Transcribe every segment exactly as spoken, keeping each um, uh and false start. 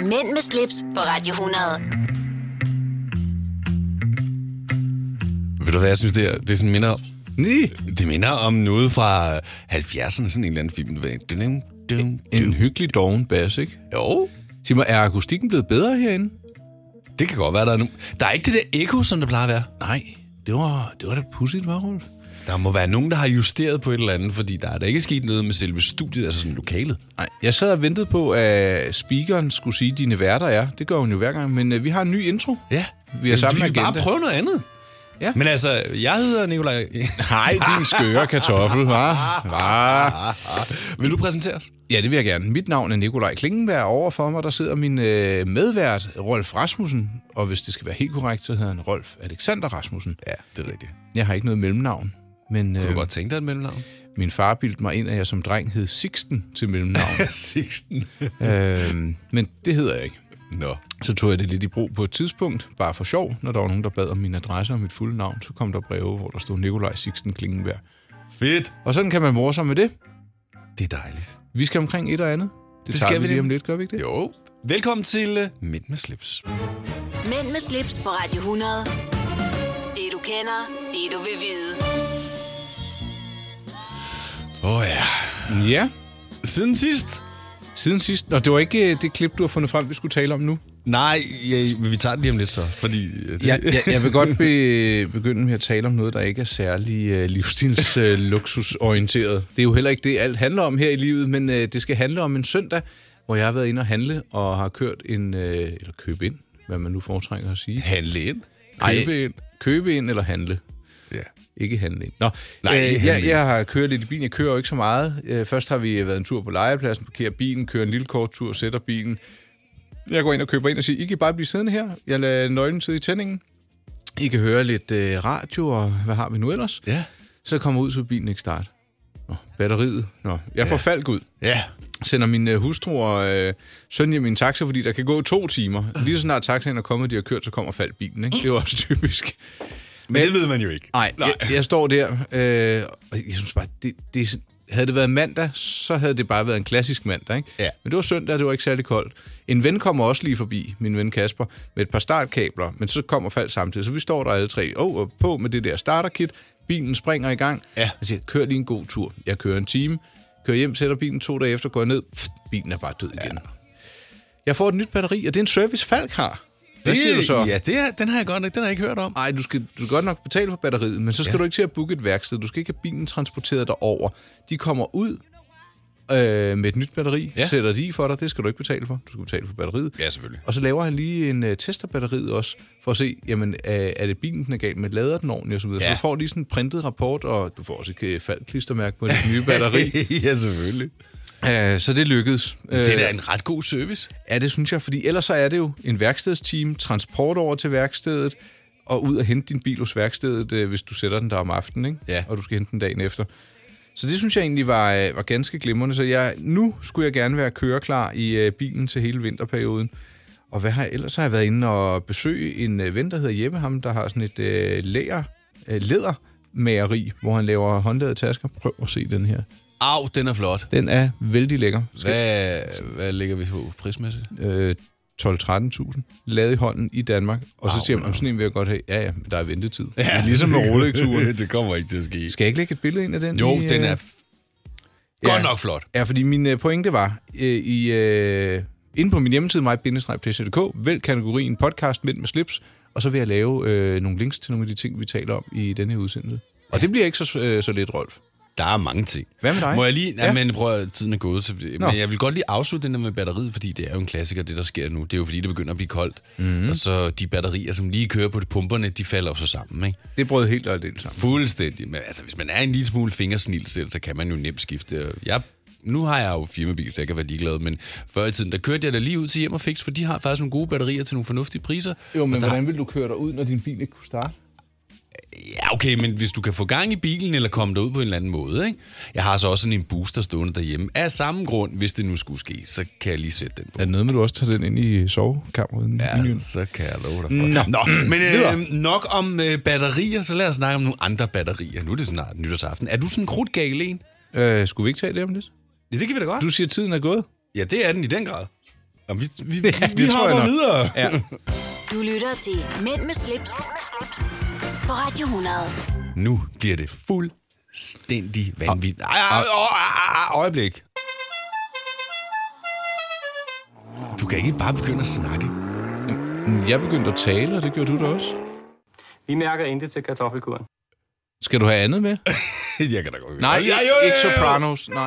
Mænd med slips på Radio hundrede. Ved du hvad, jeg synes, det er, det er sådan minder... Nej. Det minder om noget fra halvfjerdserne, sådan en eller anden film. Dum, dum, En hyggelig doven bass, ikke? Jo. Sig mig, er akustikken blevet bedre herinde? Det kan godt være, der er nu. Der er ikke det der ekko, som det plejer at være. Nej, det var, det var da pudsigt, var Rolf? Der må være nogen, der har justeret på et eller andet, fordi der er da ikke sket noget med selve studiet, altså sådan lokalet. Nej, jeg sad og ventede på, at speakeren skulle sige, at dine værter er. Det gør hun jo hver gang, men uh, vi har en ny intro. Ja. Vi har samme vi agenda. kan bare prøve noget andet. Ja. Men altså, jeg hedder Nikolaj. Nej, din skøre kartoffel, hva'? Hva'? Vil du præsenteres? Ja, det vil jeg gerne. Mit navn er Nikolaj Klingenberg. Over for mig, der sidder min øh, medvært, Rolf Rasmussen. Og hvis det skal være helt korrekt, så hedder han Rolf Alexander Rasmussen. Ja, det er rigtigt. Jeg har ikke noget mellemnavn. Men, Kunne øh, du godt tænke dig et mellemnavn? min far bildte mig ind, at jeg som dreng hed Sixten til mellemnavn. Sixten. øh, men det hedder jeg ikke. Nå. Så tog jeg det lidt i brug på et tidspunkt, bare for sjov. Når der var nogen, der bad om min adresse og mit fulde navn, så kom der breve, hvor der stod Nikolaj Sixten Klingenberg. Fedt. Og sådan kan man more sig med det. Det er dejligt. Vi skal omkring et og andet. Det, Det tager skal vi vi lige det. om lidt, gør vi ikke det? Jo. Velkommen til uh, Mænd med slips. Mænd med slips på Radio hundrede. Det du kender, det du vil vide. Åh oh, ja. Ja, Siden sidst? siden sidst. Nå, det var ikke øh, det klip, du har fundet frem, vi skulle tale om nu. Nej, ja, vi tager det lige om lidt så, fordi... uh, Det... Jeg, jeg, jeg vil godt be, begynde med at tale om noget, der ikke er særlig øh, livsstils øh, luksusorienteret. Det er jo heller ikke det, alt handler om her i livet, men øh, det skal handle om en søndag, hvor jeg har været inde og handle og har kørt en... Øh, eller købe ind, hvad man nu foretrækker at sige. Handle ind. Ej, Købe ind. Købe ind eller handle. Ja. Ikke handle ind. Nå, Nej, øh, handle jeg, ind. jeg har kørt lidt i bilen. Jeg kører jo ikke så meget. Øh, først har vi været en tur på legepladsen, parkerer bilen, kører en lille kort tur, sætter bilen. Jeg går ind og køber ind og siger, I kan bare blive siddende her. Jeg lader nøglen sidde i tændingen. I kan høre lidt øh, radio, og hvad har vi nu ellers? Ja. Så kommer ud, så bilen ikke start. Nå, batteriet. Nå, jeg får falk ud. Ja. Sender min øh, hustru og øh, søn hjem i en taxa, fordi der kan gå to timer. Lige så snart taxaen er kommet, de har kørt, så kommer falkbilen. Ikke? Det er jo også typisk. Men det ved man jo ikke. Nej, jeg, jeg står der, øh, og jeg synes bare, det, det, havde det været mandag, så havde det bare været en klassisk mandag, ikke? Ja. Men det var søndag, det var ikke særlig koldt. En ven kommer også lige forbi, min ven Kasper, med et par startkabler, men så kommer Falk samtidig. Så vi står der alle tre, oh, og på med det der starterkit, bilen springer i gang. Ja. Jeg siger, kør lige en god tur. Jeg kører en time, kører hjem, sætter bilen to dage efter, går jeg ned, pff, bilen er bare død igen. Ja. Jeg får et nyt batteri, og det er en service, Falk har. Hvad siger du så? Ja, det er, den har jeg godt nok, den har jeg ikke hørt om. Nej, du skal, du skal godt nok betale for batteriet, men så skal ja. du ikke til at booke et værksted. Du skal ikke have bilen transporteret derover. De kommer ud øh, med et nyt batteri, ja. sætter de i for dig. Det skal du ikke betale for. Du skal betale for batteriet. Ja, selvfølgelig. Og så laver han lige en uh, test af batteriet også, for at se, jamen, er, er det bilen, den er galt med, lader den ordentligt og så videre. Ja. Så du får lige sådan en printet rapport, og du får også et Falk-klistermærke på det nye batteri. Ja, selvfølgelig. Uh, så det lykkedes. Det er da en ret god service. Ja, det synes jeg, fordi ellers så er det jo en værkstedsteam, transport over til værkstedet, og ud og hente din bil hos værkstedet, øh, hvis du sætter den der om aftenen, ikke? Ja. Og du skal hente den dagen efter. Så det synes jeg egentlig var, var ganske glimrende. Så jeg, nu skulle jeg gerne være køreklar i øh, bilen til hele vinterperioden. Og hvad har jeg ellers? Så har jeg været inde og besøge en øh, ven, der hedder Jeppe, ham, der har sådan et øh, læger, øh, lædermageri, hvor han laver håndlavede tasker. Prøv at se den her. Au, den er flot. Den er vældig lækker. Hvad, hvad ligger vi på prismæssigt? Øh, tolv til tretten tusind lavet i hånden i Danmark. Og så Au, siger man, om sådan en vil jeg godt have. Ja, ja, men der er ventetid. Ja, det er ligesom med Rolex-turen. Det kommer ikke til at ske. Skal jeg ikke lægge et billede ind af den? Jo, i, den er øh... f- godt nok flot. Ja, fordi min øh, pointe var, øh, i, øh, inde på min hjemmeside, mig bindestreg punktum d k, vælg kategorien podcast Mænd med slips, og så vil jeg lave øh, nogle links til nogle af de ting, vi taler om i denne her udsendelse. Og det bliver ikke så, øh, så lidt, Rolf. Der er mange ting. Hvad med dig? Må jeg lige... Ja. Ja. Men prøv at tiden er gået. Så, Nå. men jeg vil godt lige afslutte den der med batteriet, fordi det er jo en klassiker, det der sker nu. Det er jo fordi, det begynder at blive koldt. Mm-hmm. Og så de batterier, som lige kører på de pumperne, de falder jo så sammen, ikke? Det brød helt og del sammen. Fuldstændig. Men altså, hvis man er en lille smule fingersnil selv, så kan man jo nemt skifte. Jeg, nu har jeg jo firmabil, så jeg kan være ligeglad, men før i tiden, der kørte jeg da lige ud til hjem og fix, for de har faktisk nogle gode batterier til nogle fornuftige priser. Jo, men der... hvordan vil du køre dig ud, når din bil ikke kunne starte? Ja, okay, men hvis du kan få gang i bilen eller komme derud på en eller anden måde, ikke? Jeg har så også sådan en booster stående derhjemme. Af samme grund, hvis det nu skulle ske, så kan jeg lige sætte den på. Er det noget med, du også tager den ind i sovekammeret? Ja, så kan jeg love dig for. Nå, Nå men øh, nok om øh, batterier, så lad os snakke om nogle andre batterier. Nu er det snart nytårsaften. Er du sådan en krudtgal en? Øh, skulle vi ikke tage det om lidt? Ja, det kan vi da godt. Du siger, at tiden er gået. Ja, det er den i den grad. Jamen, vi vi, vi, Ja, vi det tror jeg hopper nok. videre. Ja. Du lytter til Mænd med slips, på Radio hundrede. Nu bliver det fuldstændig vanvittigt. Ej, ej, ej, ej, øjeblik. Du kan ikke bare begynde at snakke. Jeg begyndte at tale, og det gjorde du da også. Vi mærker intet til kartoffelkuren. Skal du have andet med? Jeg kan da godt. Nej, Ja, ikke, jo, jo, ikke jo. Sopranos, nej.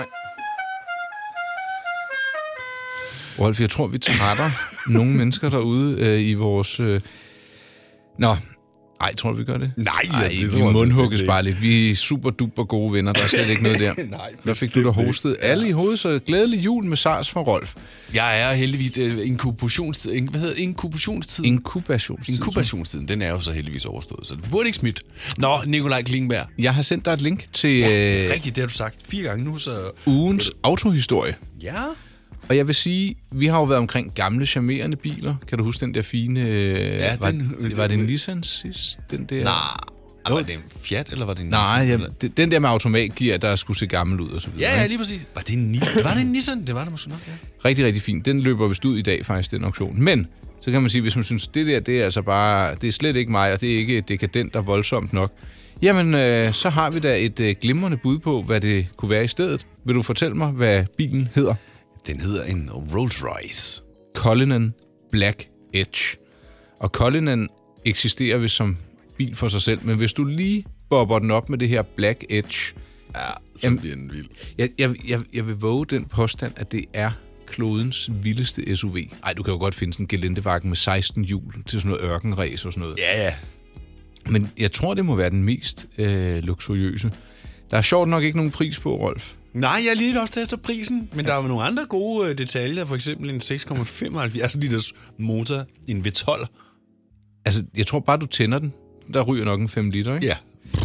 Rolf, jeg tror, vi trætter nogle mennesker derude øh, i vores... Øh... Nå, ej, tror du, vi gør det? Nej, ja, Ej, det vi tror jeg mundhugges bestemt bare lidt. Vi er super duper gode venner, der er slet ikke noget der. Nej, Hvad fik du da bestemt hostet? ikke. Alle i hovedet, så glædelig jul med SARS fra Rolf. Jeg er heldigvis uh, inkubationstid. In, hvad hedder inkubationstid? Inkubationstid. Inkubationstiden, den er jo så heldigvis overstået, så det burde ikke smitte. Nå, Nikolaj Klingberg. Jeg har sendt dig et link til Ja, øh, rigtigt, det har du sagt fire gange nu, så... ugens autohistorie. Ja. Og jeg vil sige, vi har jo været omkring gamle, charmerende biler. Kan du huske den der fine... Øh, Ja, var, den- var det en Nissan sidst? Den der? Nej. Var det en Fiat, eller var det en Nej, Nissan, ja, eller? det- den der med automatgear, der skulle se gammel ud og så videre. Ja, ja, ikke? lige præcis. Var det en, Ni- var det en Nissan? Det var det måske nok, ja. Rigtig, rigtig fint. Den løber vist ud i dag faktisk, den auktion. Men så kan man sige, hvis man synes, det der, det er altså bare... Det er slet ikke mig, og det er ikke dekadent og voldsomt nok. Jamen, øh, så har vi da et øh, glimrende bud på, hvad det kunne være i stedet. Vil du fortælle mig, hvad bilen hedder? Den hedder en Rolls Royce. Cullinan Black Edge. Og Cullinan eksisterer vist som bil for sig selv, men hvis du lige bobber den op med det her Black Edge, Ja, så Jamen- bliver den vild. jeg, jeg, jeg, jeg vil våge den påstand, at det er klodens vildeste S U V. Ej, du kan jo godt finde sådan en gelendevagen med seksten hjul til sådan noget ørkenræs og sådan noget. Ja, ja. Men jeg tror, det må være den mest øh, luksuriøse. Der er sjovt nok ikke nogen pris på, Rolf. Nej, jeg er lige også efter prisen, men der er jo nogle andre gode øh, detaljer, for eksempel en seks komma femoghalvfjerds liters motor, en V tolv. Altså, jeg tror bare, du tænder den. Der ryger nok en fem liter, ikke? Ja.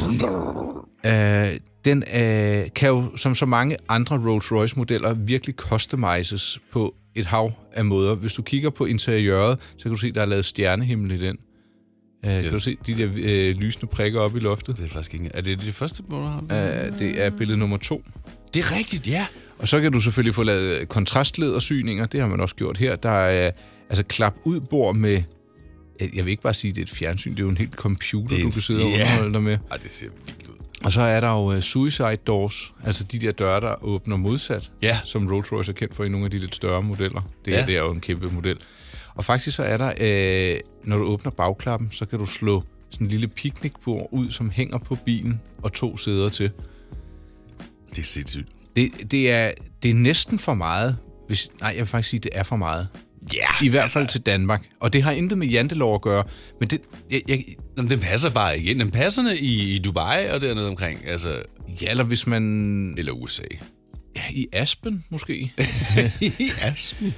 Øh, den øh, kan jo, som så mange andre Rolls-Royce-modeller, virkelig customizes på et hav af måder. Hvis du kigger på interiøret, så kan du se, der er lavet stjernehimmel i den. Øh, yes. Kan du se de der øh, lysende prikker op i loftet? Det er faktisk ikke... Er det det første, du har? Øh, det er billede nummer to. Det er rigtigt, ja. Og så kan du selvfølgelig få lavet kontrastledersyninger. Det har man også gjort her. Der er øh, altså klap ud bord med... Jeg vil ikke bare sige, at det er et fjernsyn. Det er jo en helt computer, Det er du en- kan sidde og ja. underholde dig med. Ej, det ser vildt ud. Og så er der jo uh, suicide doors, altså de der døre, der åbner modsat, Ja. som Rolls-Royce er kendt for i nogle af de lidt større modeller. Det, Ja. ja. det er jo en kæmpe model. Og faktisk så er der, øh, når du åbner bagklappen, så kan du slå sådan en lille picnicbord ud, som hænger på bilen, og to sæder til. Det er sindssygt. Det, det, er, det er næsten for meget. Hvis, nej, jeg vil faktisk sige, at det er for meget. Ja. I hvert fald til Danmark. Og det har intet med jantelov at gøre. Men det, jeg, jeg, Jamen, den passer bare igen. Den passer i, i Dubai og dernede omkring. Altså, ja, eller hvis man... eller U S A. Ja, i Aspen måske. I Aspen.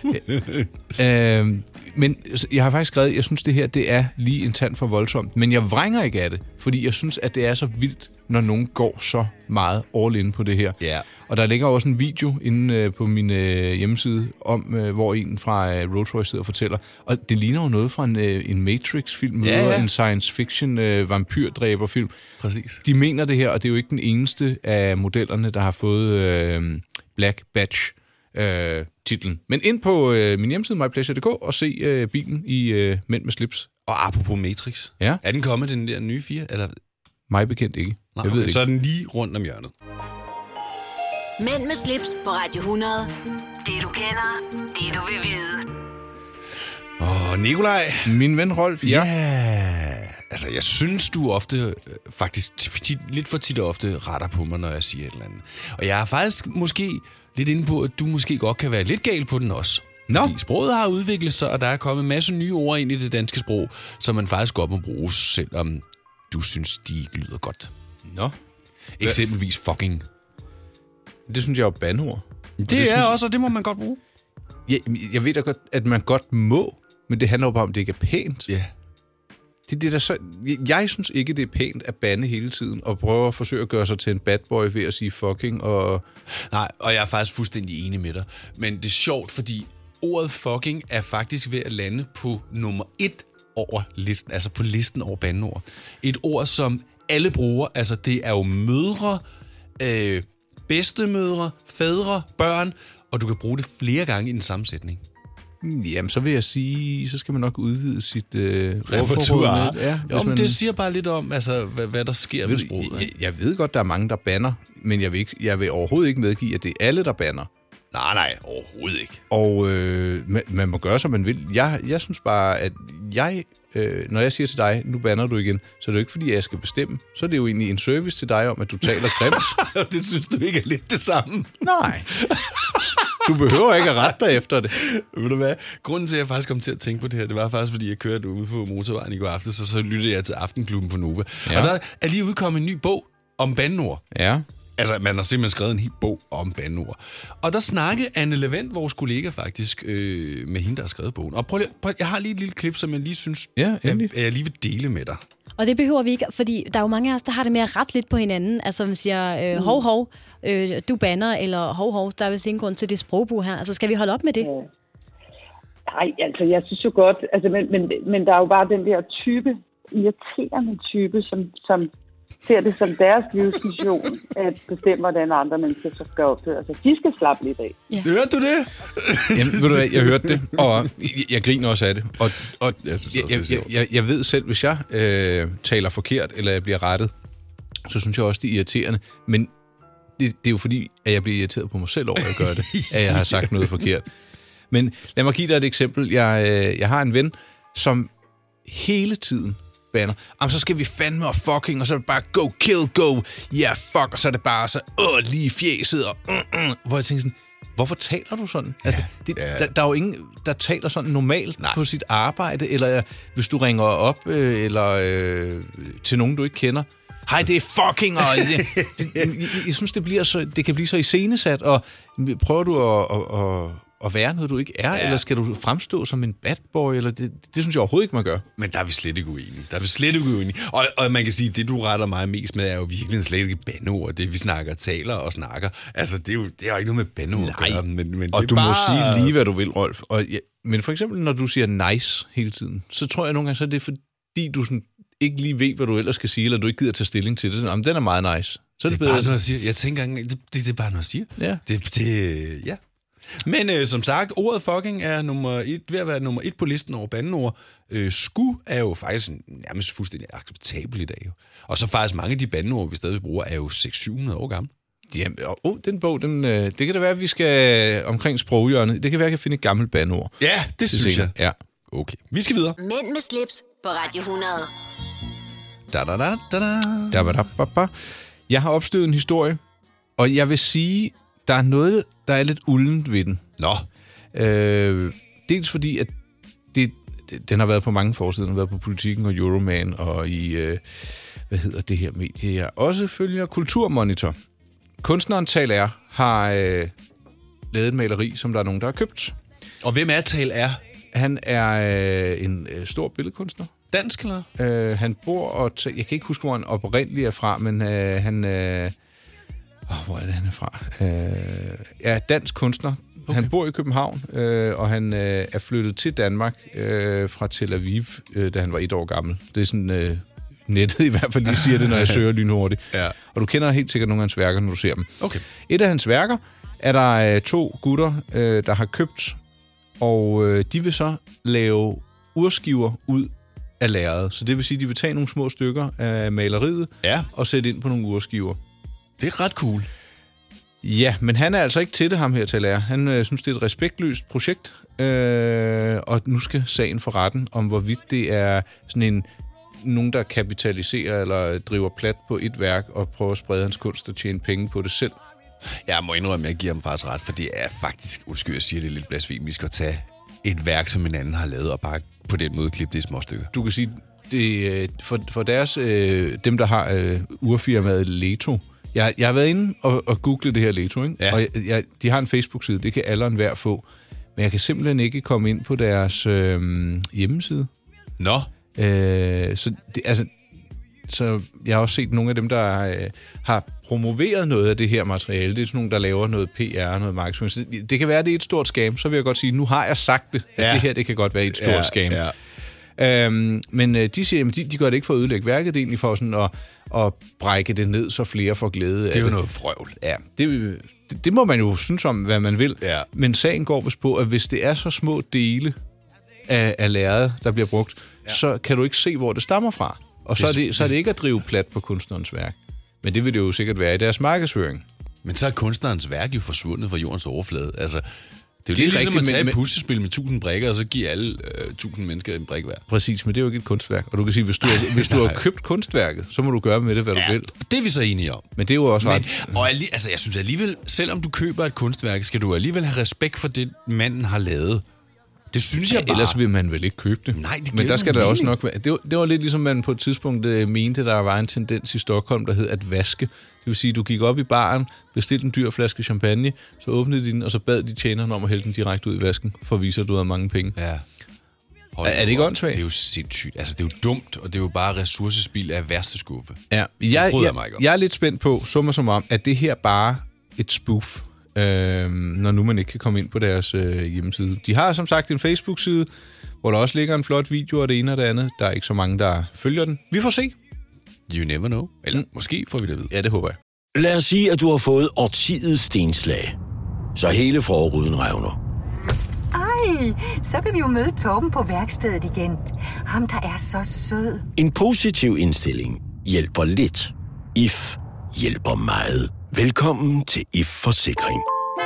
Øh, men jeg har faktisk skrevet, jeg synes, det her det er lige en tand for voldsomt. Men jeg vrænger ikke af det, fordi jeg synes, at det er så vildt, når nogen går så meget all in på det her. Ja. Og der ligger også en video inde øh, på min øh, hjemmeside, om øh, hvor en fra øh, Rolls-Royce sidder og fortæller. Og det ligner jo noget fra en, øh, en Matrix-film, Ja, ja, ja. en science fiction øh, vampyrdræberfilm. Præcis. De mener det her, og det er jo ikke den eneste af modellerne, der har fået øh, Black Badge øh, titlen. Men ind på øh, min hjemmeside, my pleasure punktum d k, og se øh, bilen i øh, Mænd med slips. Og apropos Matrix. Ja. Er den kommet, den der nye fire? Eller? Mig bekendt ikke. Nej, jeg ved okay. det Så ikke. er den lige rundt om hjørnet. Mænd med slips på Radio hundrede. Det du kender, det du vil vide. Åh, Nikolaj. Min ven Rolf, ja. Ja. Altså, jeg synes, du ofte, øh, faktisk tit, lidt for tit og ofte, retter på mig, når jeg siger et eller andet. Og jeg er faktisk måske lidt inde på, at du måske godt kan være lidt gal på den også. Nå. Fordi sproget har udviklet sig, og der er kommet en masse nye ord ind i det danske sprog, som man faktisk godt må bruge, selvom du synes, de ikke lyder godt. Nå. Eksempelvis fucking. Det synes jeg er jo banord. Det, det det er synes- også, og det må man godt bruge. Jeg, jeg ved da godt, at man godt må, men det handler jo bare om, at det ikke er pænt. Ja. Det, det er der så, jeg, jeg synes ikke, det er pænt at bande hele tiden, og prøve at forsøge at gøre sig til en bad boy ved at sige fucking, og... Nej, og jeg er faktisk fuldstændig enig med dig. Men det er sjovt, fordi ordet fucking er faktisk ved at lande på nummer et over listen, altså på listen over bandeord. Et ord, som alle bruger, altså det er jo mødre, øh, bedstemødre, fædre, børn, og du kan bruge det flere gange i den samme sætning. Jamen, så vil jeg sige, så skal man nok udvide sit øh, repertoire. Ja, jo, men man... det siger bare lidt om, altså, hvad, hvad der sker ved sproget. Jeg, jeg ved godt, der er mange, der banner, men jeg vil, ikke, jeg vil overhovedet ikke medgive, at det er alle, der banner. Nej, nej, overhovedet ikke. Og øh, man, man må gøre, som man vil. Jeg, jeg synes bare, at jeg, øh, når jeg siger til dig, nu banner du igen, så er det jo ikke, fordi jeg skal bestemme. Så er det jo egentlig en service til dig om, at du taler grimt. Det synes du ikke er lidt det samme? Nej. Du behøver ikke at rette dig efter det. Ved du hvad? Grunden til, at jeg faktisk kom til at tænke på det her, det var faktisk, fordi jeg kørte ude på motorvejen i går aftes, og så lyttede jeg til Aftenklubben på Nova. Ja. Og der er lige udkommet en ny bog om bandeord. Ja. Altså, man har simpelthen skrevet en hel bog om bandeord. Og der snakkede Anne Levent, vores kollega faktisk, øh, med hende, der har skrevet bogen. Og prøv lige, prøv, jeg har lige et lille klip, som jeg lige synes, ja, jeg, jeg lige vil dele med dig. Og det behøver vi ikke, fordi der er jo mange af os, der har det med at rette lidt på hinanden. Altså, man siger, øh, hov, hov, øh, du banner, eller hov, hov, der er vist ingen grund til det sprogbrug her. Altså, skal vi holde op med det? Nej, altså, jeg synes jo godt, altså, men, men, men der er jo bare den der type, irriterende type, som, som ser det som deres livsmission, at bestemme, hvordan andre mennesker så skal opføre sig. De skal slappe lidt af. Ja. Hørte du det? Jamen, ved du hvad, jeg hørte det, og jeg, jeg griner også af det. Og, og jeg, synes også, jeg, jeg, jeg, jeg ved selv, hvis jeg øh, taler forkert, eller jeg bliver rettet, så synes jeg også, det er irriterende. Men det, det er jo fordi, at jeg bliver irriteret på mig selv over, at jeg gør det, at jeg har sagt noget forkert. Men lad mig give dig et eksempel. Jeg, øh, jeg har en ven, som hele tiden banner. Jamen, så skal vi fandme og fucking, og så er det bare go, kill, go, yeah, fuck, og så er det bare så, åh, lige fjeset, og uh, uh, hvor jeg tænker sådan, hvorfor taler du sådan? Ja, altså, det, ja. der, der er jo ingen, der taler sådan normalt Nej. På sit arbejde, eller hvis du ringer op, øh, eller øh, til nogen, du ikke kender. Hej, det er fucking, og det, det, jeg, jeg synes, det, bliver så, det kan blive så iscenesat, og prøver du at, at, at at være noget, du ikke er, ja. Eller skal du fremstå som en bad boy, eller det, det synes jeg overhovedet ikke, man gør. Men der er vi slet ikke uenige. Der er vi slet ikke uenige. Og, og man kan sige, det du retter mig mest med, er jo virkelig slet ikke bandeord. Det vi snakker, taler og snakker. Altså, det er jo, det er jo ikke noget med bandeord at gøre. Men, men og det du bare... må sige lige, hvad du vil, Rolf. Og, ja, men for eksempel, når du siger nice hele tiden, så tror jeg nogle gange, så er det fordi, du sådan ikke lige ved, hvad du ellers skal sige, eller du ikke gider tage stilling til det. Sådan, jamen, den er meget nice. Så er det, det er bare noget, jeg siger. Jeg tænker engang, det, det, det er bare noget, jeg siger. Ja. Det, det, ja. Men øh, som sagt, ordet fucking er nummer et, ved at være nummer et på listen over bandeord. Øh, sku er jo faktisk nærmest fuldstændig acceptabel i dag. Jo. Og så faktisk mange af de bandeord, vi stadig bruger, er jo seks til syv hundrede år gamle. Jamen, oh, den bog, den, øh, det kan da være, at vi skal omkring sproghjørnet. Det kan være, at jeg kan finde et gammelt bandeord. Ja, det, det synes jeg. Ja. Okay, vi skal videre. Mænd med slips på Radio hundrede. Da, da, da, da, da. Da, da, da, da. Jeg har opstøvet en historie, og jeg vil sige, der er noget, der er lidt uldent ved den. Nå. Øh, dels fordi, at det, den har været på mange forsider. Den har været på Politikken og Euroman og i, øh, hvad hedder det her medie, jeg også følger, Kulturmonitor. Kunstneren Tal R har øh, lavet et maleri, som der er nogen, der har købt. Og hvem er Tal R? Han er øh, en øh, stor billedkunstner. Dansk, eller? Øh, han bor, og t- jeg kan ikke huske, hvor han oprindeligt er fra, men øh, han... Øh, oh, hvor er det, han er fra? Øh, er dansk kunstner. Okay. Han bor i København, øh, og han øh, er flyttet til Danmark øh, fra Tel Aviv, øh, da han var et år gammel. Det er sådan... Øh, nettet i hvert fald lige siger det, når jeg søger lynhurtigt. Ja. Og du kender helt sikkert nogle af hans værker, når du ser dem. Okay. Et af hans værker er der øh, to gutter, øh, der har købt, og øh, de vil så lave urskiver ud af lærredet. Så det vil sige, at de vil tage nogle små stykker af maleriet ja. og sætte ind på nogle urskiver. Det er ret cool. Ja, men han er altså ikke til det, ham her til lærer. Han øh, synes, det er et respektløst projekt, øh, og nu skal sagen for retten om, hvorvidt det er sådan en nogen, der kapitaliserer eller driver plat på et værk og prøver at sprede hans kunst og tjene penge på det selv. Jeg må indrømme, at jeg giver ham faktisk ret, for det er faktisk, undskyld, jeg siger det lidt blasfemisk, at tage et værk, som en anden har lavet, og bare på den måde klippe det i små stykker. Du kan sige, det, for, for deres, øh, dem der har øh, urfirmaet Leto, jeg, jeg har været inde og, og googlet det her Leto, ikke? Ja. Og jeg, jeg, de har en Facebook-side, det kan alle og enhver få, men jeg kan simpelthen ikke komme ind på deres øh, hjemmeside. Nå. Øh, så, det, altså, så jeg har også set nogle af dem, der øh, har promoveret noget af det her materiale. Det er sådan nogle, der laver noget P R, noget markedsføring. Det, det kan være, det er et stort scam. Så vil jeg godt sige, nu har jeg sagt det, at ja. det her det kan godt være et stort ja, scam. Ja. Øhm, men øh, de siger, at de, de gør det ikke for at ødelægge værket, det er egentlig for sådan at, at brække det ned, så flere får glæde af det. Det er jo noget frøvl. Ja, det, det, det må man jo synes om, hvad man vil. Ja. Men sagen går vist på, at hvis det er så små dele af, af lærredet, der bliver brugt, ja. så kan du ikke se, hvor det stammer fra. Og så er, det, så er det ikke at drive plat på kunstnerens værk. Men det vil det jo sikkert være i deres markedsføring. Men så er kunstnerens værk jo forsvundet fra jordens overflade. Altså, det er jo Det er lidt ligesom rigtigt, at tage men- et puslespil med tusind brikker, og så give alle øh, tusind mennesker en brik hver. Præcis, men det er jo ikke et kunstværk. Og du kan sige, hvis du, har, hvis du har købt kunstværket, så må du gøre med det, hvad Ja, du vil. det er vi så enige om. Men det er jo også Men, ret... og alli- altså, jeg synes alligevel, selvom du køber et kunstværk, skal du alligevel have respekt for det, manden har lavet. Det synes jeg Ja, bare. ellers vil man vel ikke købe det. Nej, det giver Men der skal ingen der også mening. nok være... Det var, det var lidt ligesom man på et tidspunkt øh, mente, der var en tendens i Stockholm, der hed at vaske. Det vil sige, du gik op i baren, bestilte en dyr flaske champagne, så åbnede de den, og så bad de tjeneren om at hælde den direkte ud i vasken, for at vise, at du havde mange penge. Ja. Er- er det ikke åndssvagt? Det er jo sindssygt. Altså, det er jo dumt, og det er jo bare ressourcespil af værste skuffe. Ja, jeg, bryder jeg, mig ikke om. jeg er lidt spændt på, summa som om, at det her bare et spoof, øh, når nu man ikke kan komme ind på deres øh, hjemmeside. De har som sagt en Facebook-side, hvor der også ligger en flot video og det ene og det andet. Der er ikke så mange, der følger den. Vi får se. You never know. Eller mm. måske får vi det at vide. Ja, det håber jeg. Lad os sige, at du har fået årtidets stenslag. Så hele forruden revner. Ej, så kan vi jo møde Torben på værkstedet igen. Ham, der er så sød. En positiv indstilling hjælper lidt. I F hjælper meget. Velkommen til I F Forsikring.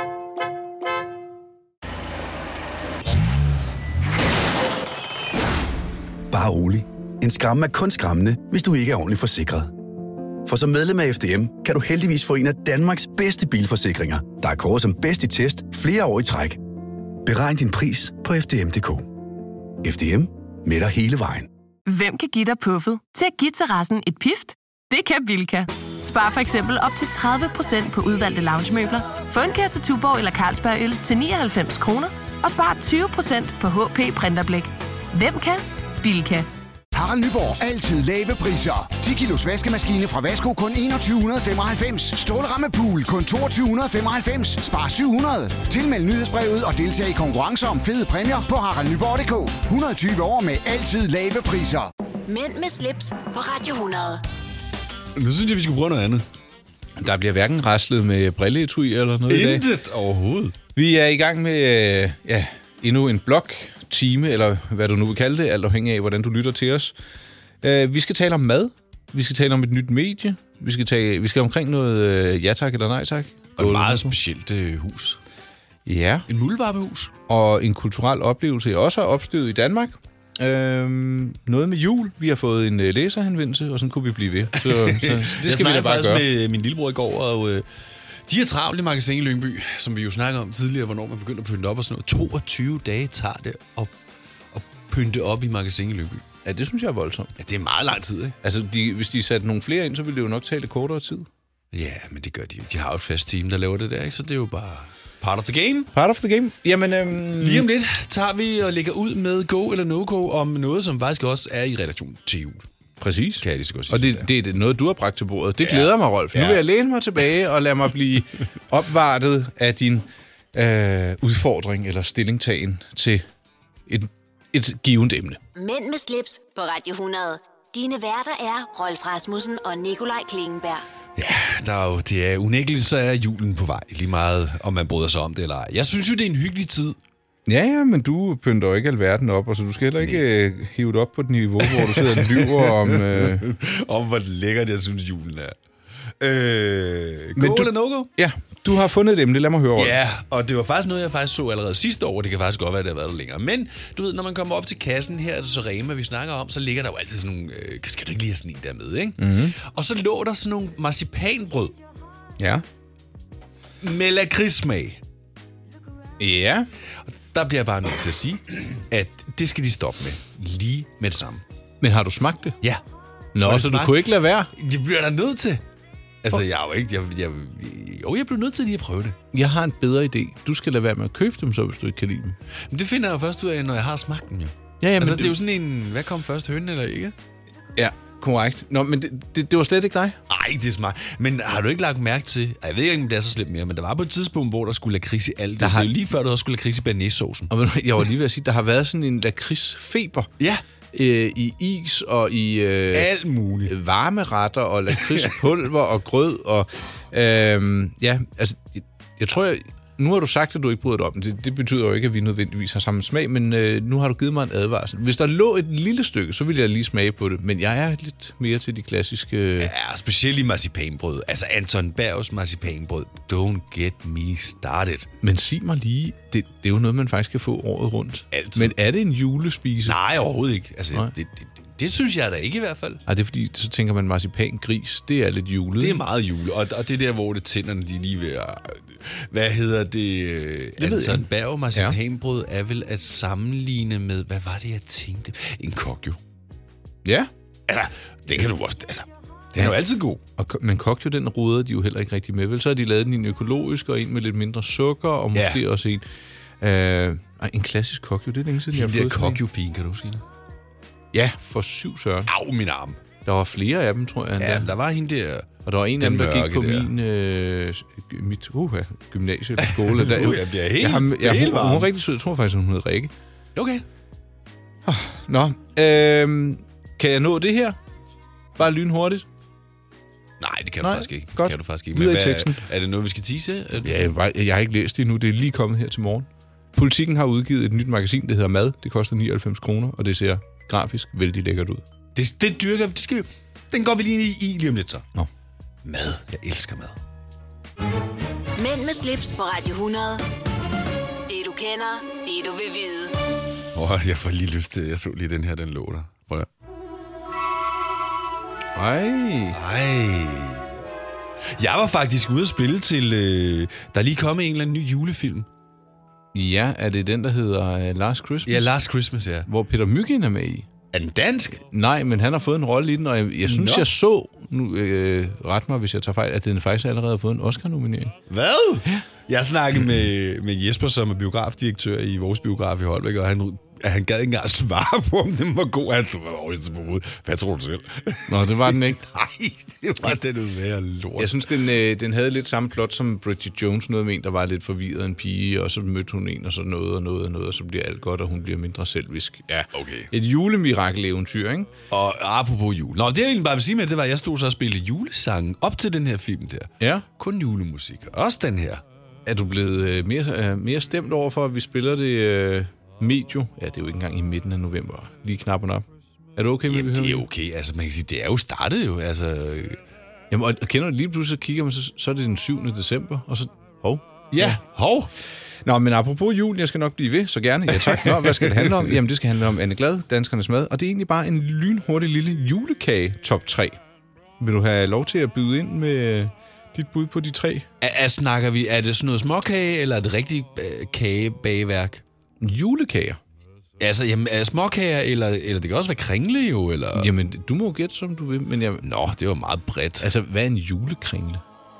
Bare rolig. En skræmme er kun skræmmende, hvis du ikke er ordentligt forsikret. For som medlem af F D M kan du heldigvis få en af Danmarks bedste bilforsikringer, der er kåret som bedst i test flere år i træk. Beregn din pris på f d m punktum d k. F D M med dig hele vejen. Hvem kan give dig puffet til at give terrassen et pift? Det kan Bilka. Spar for eksempel op til tredive procent på udvalgte loungemøbler. Få en kasse Tuborg eller Carlsberg øl til nioghalvfems kroner. Og spar tyve procent på H P printerblæk. Hvem kan? Bilka. Harald Nyborg. Altid lave priser. ti kilos vaskemaskine fra Vasko kun enogtyve femoghalvfems. Stålramme pool kun toogtyve femoghalvfems. Spar syv hundrede. Tilmeld nyhedsbrevet og deltag i konkurrencer om fede præmier på harald nyborg punktum d k. et hundrede og tyve år med altid lave priser. Mænd med slips på Radio hundrede. Nu synes jeg, vi skal prøve noget andet. Der bliver hverken raslet med brilleetui eller noget i dag. Intet overhovedet. Vi er i gang med øh, ja, endnu en blog, time, eller hvad du nu vil kalde det, alt afhængig af, hvordan du lytter til os. Uh, vi skal tale om mad. Vi skal tale om et nyt medie. Vi skal, tale, vi skal omkring noget uh, ja tak eller nej tak. Og et meget specielt uh, hus. Ja. En muldvarpehus. Og en kulturel oplevelse, jeg også har opstøvet i Danmark. Øhm, noget med jul. Vi har fået en uh, læserhenvendelse, og sådan kunne vi blive ved. Så, så det skal vi da bare gøre. Jeg med min lillebror i går, og uh, de har travlt i Magasin i Lyngby, som vi jo snakker om tidligere, hvornår man begynder at pynte op og sådan noget. toogtyve dage tager det at, at pynte op i Magasin i Lyngby. Ja, det synes jeg er voldsomt. Ja, det er meget lang tid, ikke? Altså, de, hvis de satte nogle flere ind, så ville det jo nok tage lidt kortere tid. Ja, men det gør de jo. De har jo et fast team, der laver det der, ikke? Så det er jo bare part of the game. Part of the game. Jamen, øhm... lige om lidt tager vi og lægger ud med go eller no-go om noget, som faktisk også er i relation til jul. Præcis. Kan jeg lige så godt sige. Og det, det er noget, du har bragt til bordet. Det glæder ja. mig, Rolf. Nu vil jeg læne mig tilbage og lade mig blive opvartet af din øh, udfordring eller stillingtagen til et, et givet emne. Mænd med slips på Radio hundrede. Dine værter er Rolf Rasmussen og Nikolaj Klingenberg. Ja, der er jo, det er unægteligt, så er julen på vej. Lige meget, om man bryder sig om det eller ej. Jeg synes jo, det er en hyggelig tid. Ja, ja, men du pynter jo ikke alverden op, og så du skal heller ikke øh, hive det op på et niveau, hvor du sidder og lyver om... Øh... om, hvor lækkert jeg synes, julen er. Øh, go men du, eller no-go? Ja, du har fundet et emne. Lad mig høre over. Ja, og det var faktisk noget, jeg faktisk så allerede sidste år. Det kan faktisk godt være, at det har været der længere. Men du ved, når man kommer op til kassen her, så Rema, vi snakker om, så ligger der jo altid sådan nogle... Øh, skal du ikke lige have sådan en der med, ikke? Mm-hmm. Og så lå der sådan nogle marcipanbrød. Ja. Med lakridssmag. Ja. Der bliver jeg bare nødt til at sige, at det skal de stoppe med. Lige med det samme. Men har du smagt det? Ja. Nå, så smagt? Du kunne ikke lade være? Det bliver der nødt til. Altså, jeg er jo ikke... Jeg, jeg, jo, jeg bliver nødt til lige at prøve det. Jeg har en bedre idé. Du skal lade være med at købe dem, så hvis du ikke kan lide dem. Men det finder jeg jo først ud af, når jeg har smagt dem, jo. Ja, ja, altså, men det er jo sådan en... Hvad kom først, hønen eller ikke? Ja, korrekt. Nå, men det, det, det var slet ikke dig? Nej, det er smart. Men har du ikke lagt mærke til... Jeg ved ikke, om det er så slemt mere, men der var på et tidspunkt, hvor der skulle lakrids i alt. Det har... Det er jo lige før, du også skulle lakrids i bearnaisesaucen. Og jeg var lige ved at sige, der har været sådan en lakridsfeber. Ja. Øh, i is og i øh, alt muligt varme retter og lakridspulver og grød og øh, ja, altså Jeg tror, jeg, nu har du sagt, at du ikke bryder dig om. Det, det betyder jo ikke, at vi nødvendigvis har samme smag, men øh, nu har du givet mig en advarsel. Hvis der lå et lille stykke, så ville jeg lige smage på det, men jeg er lidt mere til de klassiske... Ja, specielt i marcipanbrød. Altså Anton Bergs marcipanbrød. Don't get me started. Men sig mig lige, det, det er jo noget, man faktisk kan få året rundt. Altid. Men er det en julespise? Nej, overhovedet ikke. Altså, Nej. det, det, det, det synes jeg da ikke i hvert fald. Ej, det er fordi, så tænker man marcipangris, det er lidt julet. Det er meget jule, og, og det er der, hvor det tænderne, de er lige ved at... Hvad hedder det? det Anton Berg marcipanbrød ja. er vel at sammenligne med... Hvad var det, jeg tænkte? En kokjo. Ja. Altså, det kan du også... Altså, den er jo altid god. Og, men kokjo, den ruder de jo heller ikke rigtig med. Vel, så har de lavet den i en økologisk, og en med lidt mindre sukker, og måske ja. også en... Øh, en klassisk kokjo, det er længe siden, jeg har fået sådan en. Kokjo-pigen, kan du sige det? Ja, for syv søren. Au, min arm. Der var flere af dem, tror jeg. Ja, der. der var hende der... Og der var en af dem, der gik på der. min øh, mit uh, gymnasie eller skole. Der, uh, jeg bliver helt, jeg har, jeg, helt hun, hun var rigtig sød. Jeg tror faktisk, hun hed Rikke. Okay. Oh, nå, øh, kan jeg nå det her? Bare lynhurtigt? Nej, det kan Nej, du faktisk ikke. Godt. Kan du faktisk ikke. Men hvad, i teksten. Er det noget, vi skal tease? Ja, jeg, jeg har ikke læst det endnu. Det er lige kommet her til morgen. Politikken har udgivet et nyt magasin, det hedder Mad. Det koster nioghalvfems kroner, og det ser grafisk vældig lækkert ud. Det, det dyrker vi. Det skal vi. Den går vi lige i, i lige om lidt så. Nå. Mad. Jeg elsker mad. Mænd med slips på Radio hundrede. Det du kender, det du vil vide. Åh, oh, jeg får lige lyst til, jeg så lige den her, den lå der. Prøv at Ej. Ej. Jeg var faktisk ude at spille til, øh, der er lige kommet en eller anden ny julefilm. Ja, er det den, der hedder uh, Last Christmas? Ja, Last Christmas, ja. Hvor Peter Mygind er med i. Er den dansk? Nej, men han har fået en rolle i den, og jeg, jeg synes, Nå. jeg så, nu øh, ret mig, hvis jeg tager fejl, at den faktisk allerede har fået en Oscar-nominering. Hvad? Ja. Jeg snakkede med, med Jesper, som er biografdirektør i vores biograf i Holbæk, og han, han gad ikke engang svare på, om den var god. Han var overrasket på hovedet. Hvad tror du selv? Nå, det var den ikke. Nej, det var den udvære lort. Jeg synes, den, øh, den havde lidt samme plot som Bridget Jones, noget med en, der var lidt forvirret en pige, og så mødte hun en, og så noget og noget og noget, og så bliver alt godt, og hun bliver mindre selvisk. Ja, okay. Et julemirakel-eventyr, ikke? Og apropos jul. Nå, det jeg egentlig bare vil sige med, det var, at jeg stod så og spillede julesangen op til den her film der. Ja. Kun julemusik. Også den her. Er du blevet øh, mere, øh, mere stemt over for, at vi spiller det øh, medio? Ja, det er jo ikke engang i midten af november. Lige knappen op. Er du okay med, Jamen, at vi det er okay. Altså, man kan sige, det er jo startet jo. Altså... Jamen, og, og kender du lige pludselig, så kigger man, så, så er det den syvende december, og så... Hov. Ja, ja. hov. Nå, men apropos jul, jeg skal nok blive ved, så gerne. Ja, tak. Nå, hvad skal det handle om? Jamen, det skal handle om Anne Glad, danskernes mad, og det er egentlig bare en lynhurtig lille julekage top tre. Vil du have lov til at byde ind med dit bud på de tre? Er, er, snakker vi, er det sådan noget småkage, eller er det rigtigt øh, kagebageværk? Julekager. Altså, jamen, er det småkager, eller, eller det kan også være kringle jo, eller... Jamen, du må gætte, som du vil, men jeg... Nå, det var meget bredt. Altså, hvad er en julekringle?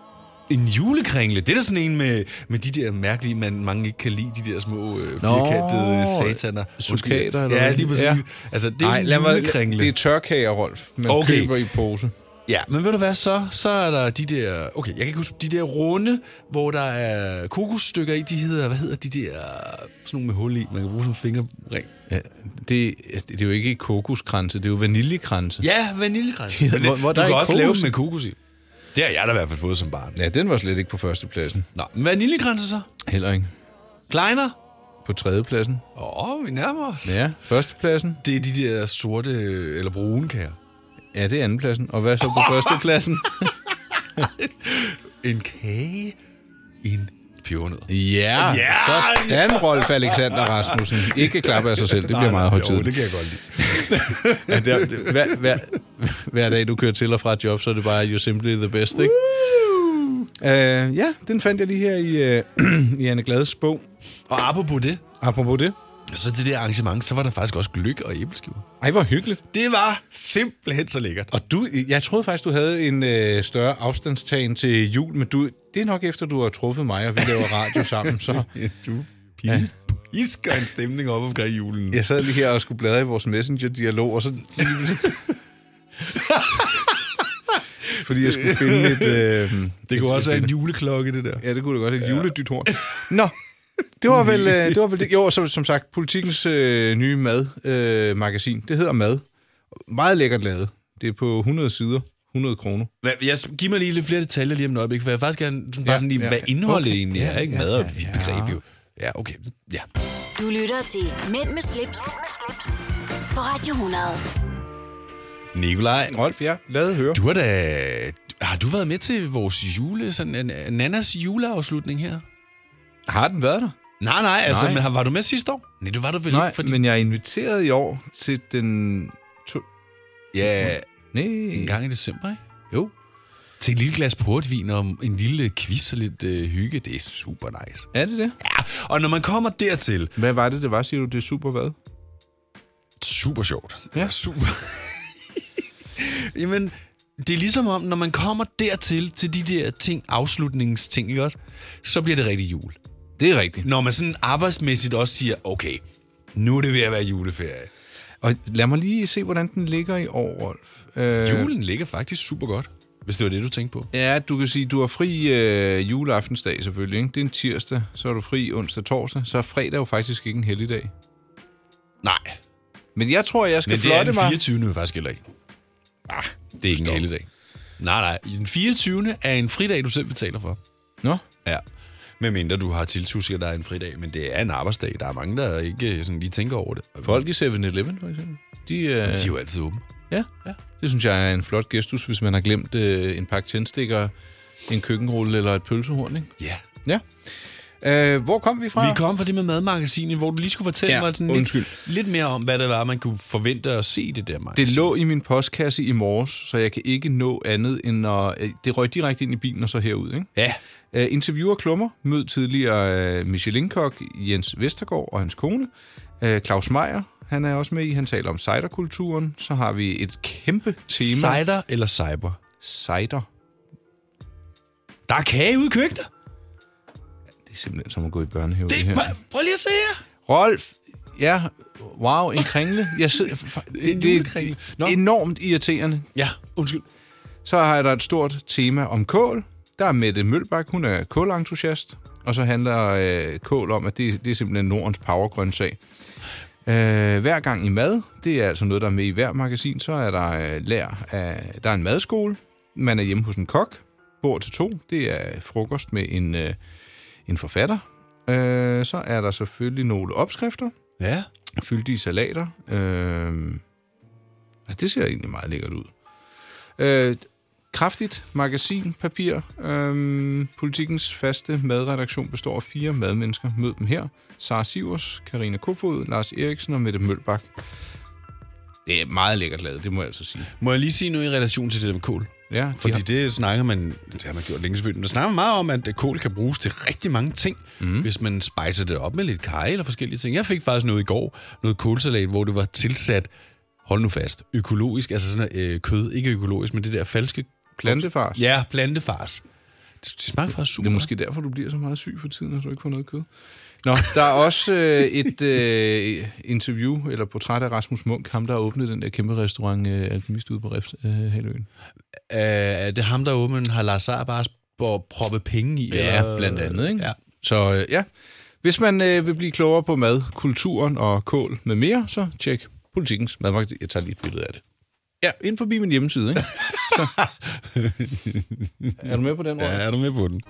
En julekringle? Det er da sådan en med, med de der mærkelige, man mange ikke kan lide, de der små øh, firkantede sataner. Sukater, eller ja, lige præcis. Ja. Altså, det er Nej, en julekringle. Mig, det er tørkager, Rolf. Man okay. køber i pose. Ja, men ved du hvad, så, så er der de der... Okay, jeg kan ikke huske, de der runde, hvor der er kokosstykker i, de hedder... Hvad hedder de der... Sådan nogle med hul i, man kan bruge som fingerring. Ja, det, det er jo ikke kokoskranse, det er jo vaniljekranse. Ja, vaniljekranse. Ja, hvor, hvor du der kan også kokos lave dem med kokos i. Det har jeg da i hvert fald fået som barn. Ja, den var slet ikke på førstepladsen. Nå, men vaniljekranse så? Heller ikke. Kleiner? På tredjepladsen. Åh, oh, vi nærmer os. Ja, førstepladsen. Det er de der sorte eller brune kager. Ja, det er andenpladsen. Og hvad så på førstepladsen? En kage. En pebernød. Ja, ja, sådan, Rolf Alexander Rasmussen. Ikke klappe af sig selv, det bliver meget højtidigt. Det kan jeg godt lide. Ja, det er, hver, hver, hver dag, du kører til og fra et job, så er det bare, you're simply the best, ikke? Uh, ja, den fandt jeg lige her i, uh, i Anne Glades bog. Og apropos det. Apropos det. Så til det arrangement, så var der faktisk også gløgg og æbleskiver. Ej, hvor hyggeligt. Det var simpelthen så lækkert. Og du, jeg troede faktisk, du havde en øh, større afstandstagen til jul, men du, det er nok efter, du har truffet mig, og vi laver radio sammen, så... du ja. pisker en stemning op omkring julen. Jeg sad lige her og skulle bladre i vores Messenger-dialog, og så... Fordi jeg skulle finde et... Øh, det kunne også være en juleklokke, det der. Ja, det kunne det godt. Et ja. juledythorn. Nå, det var vel det. Var vel det. Jo, så, som sagt, Politikens øh, nye madmagasin. Øh, det hedder Mad. Meget lækkert lavet. Det er på hundrede sider. hundrede kroner. Jeg giv mig lige lidt flere detaljer lige om et øjeblik, for jeg faktisk gerne sådan, bare Ja, sådan lige, ja, hvad indholdet okay. egentlig er, Ja, ikke? ja, Mad og ja, ja. begreb jo. Ja, okay. Ja. Du lytter til Mænd med slips, på Radio hundrede. Nikolaj. Rolf, ja, lad høre. Du har da... Har du været med til vores jule, sådan en Nannas juleafslutning her? Har den været der? Nej, nej, altså, Nej. men var du med sidste år? Nej, det var du vel Nej, ikke, fordi... men jeg er inviteret i år til den... To... Ja, Nej. en gang i december, ikke? Jo. Til et lille glas portvin og en lille quiz og lidt øh, hygge, det er super nice. Er det det? Ja, og når man kommer dertil... Hvad var det, det var, siger du? Det er super hvad? Super sjovt. Ja. Super. Jamen, det er ligesom om, når man kommer dertil, til de der ting, afslutningsting, ikke også? Så bliver det rigtig jul. Det er rigtigt. Når man sådan arbejdsmæssigt også siger, okay, nu er det ved at være juleferie. Og lad mig lige se, hvordan den ligger i år, Rolf. Øh... Julen ligger faktisk super godt, hvis det var det, du tænkte på. Ja, du kan sige, du har fri øh, juleaftensdag selvfølgelig, ikke? Det er en tirsdag, så er du fri onsdag, torsdag, så er fredag jo faktisk ikke en helligdag. Nej. Men jeg tror, jeg skal Men det er flotte den mig... fireogtyvende jo faktisk heller ikke. Ah, det er ikke en helligdag. Nej, nej. Den fireogtyvende er en fridag, du selv betaler for. Nå? Ja. Medmindre du har tiltusket, at der er en fridag. Men det er en arbejdsdag. Der er mange, der ikke sådan lige tænker over det. Folk i seven eleven for eksempel. De, øh... de er jo altid åbne. Ja, ja, det synes jeg er en flot gestus, hvis man har glemt øh, en pakke tændstikker, en køkkenrulle eller et pølsehorn, ikke? Ja. Ja. Øh, hvor kom vi fra? Vi kom fra det med madmagasinet, hvor du lige skulle fortælle Ja, mig sådan undskyld. lidt, lidt mere om, hvad det var, man kunne forvente at se i det der magasin. Det lå i min postkasse i morges, så jeg kan ikke nå andet end at... Det røg direkte ind i bilen og så herud, ikke? Ja. Uh, interviewer klummer, mød tidligere uh, Michelin-kok Jens Vestergaard og hans kone. Uh, Claus Meyer, han er også med i. Han taler om ciderkulturen. Så har vi et kæmpe tema. Cider eller cyber? Cider. Der er kage ude i køkkenet. Det er simpelthen som at gå i børnehave. Det, Det her. prøv, prøv lige at se her. Rolf, ja, wow, en kringle. Jeg sidder, det, En det julekringle. Nå. er enormt irriterende. Ja, undskyld. Så har der et stort tema om kål. Der er Mette Mølbak, hun er kålentusiast. Og så handler øh, kål om, at det, det er simpelthen Nordens powergrøntsag. Øh, hver gang i mad, det er altså noget, der er med i hver magasin, så er der øh, lær af, der er en madskole. Man er hjemme hos en kok. Bord til to, det er frokost med en, øh, en forfatter. Øh, så er der selvfølgelig nogle opskrifter. Ja. Fyldige salater. Øh, ja, det ser egentlig meget lækkert ud. Øh, kraftigt magasin, papir. Øh, Politikens faste madredaktion består af fire madmennesker. Mød dem her. Sara Sivers, Karina Kofod, Lars Eriksen og Mette Mølbak. Det er meget lækkert lavet, det må jeg altså sige. Må jeg lige sige noget i relation til det der med kål? Ja, de Fordi har... det snakker man, det har man gjort længe selvfølgelig, men der snakker man meget om, at kål kan bruges til rigtig mange ting, mm. hvis man spicer det op med lidt kaj eller forskellige ting. Jeg fik faktisk noget i går, noget kålsalat, hvor det var tilsat, hold nu fast, økologisk, altså sådan øh, kød, ikke økologisk, men det der falske... Plantefars? Ja, plantefars. Det, det smager faktisk super. Det er måske derfor, du bliver så meget syg for tiden, at du ikke får noget kød. Nå, der er også øh, et øh, interview, eller portræt af Rasmus Munk, ham der har åbnet den der kæmpe restaurant øh, Alkemist ude på Refshaløen. Øh, det er ham, der åbnet har Lars Seier bare proppet penge i. Ja, eller... blandt andet, ikke? Ja. Så øh, ja, hvis man øh, vil blive klogere på mad, kulturen og kål med mere, så tjek Politikens madmagasin. Jeg tager lige et billede af det. Ja, ind forbi min hjemmeside, ikke? Så. Er du med på den, Rolf? Ja, er du med på den?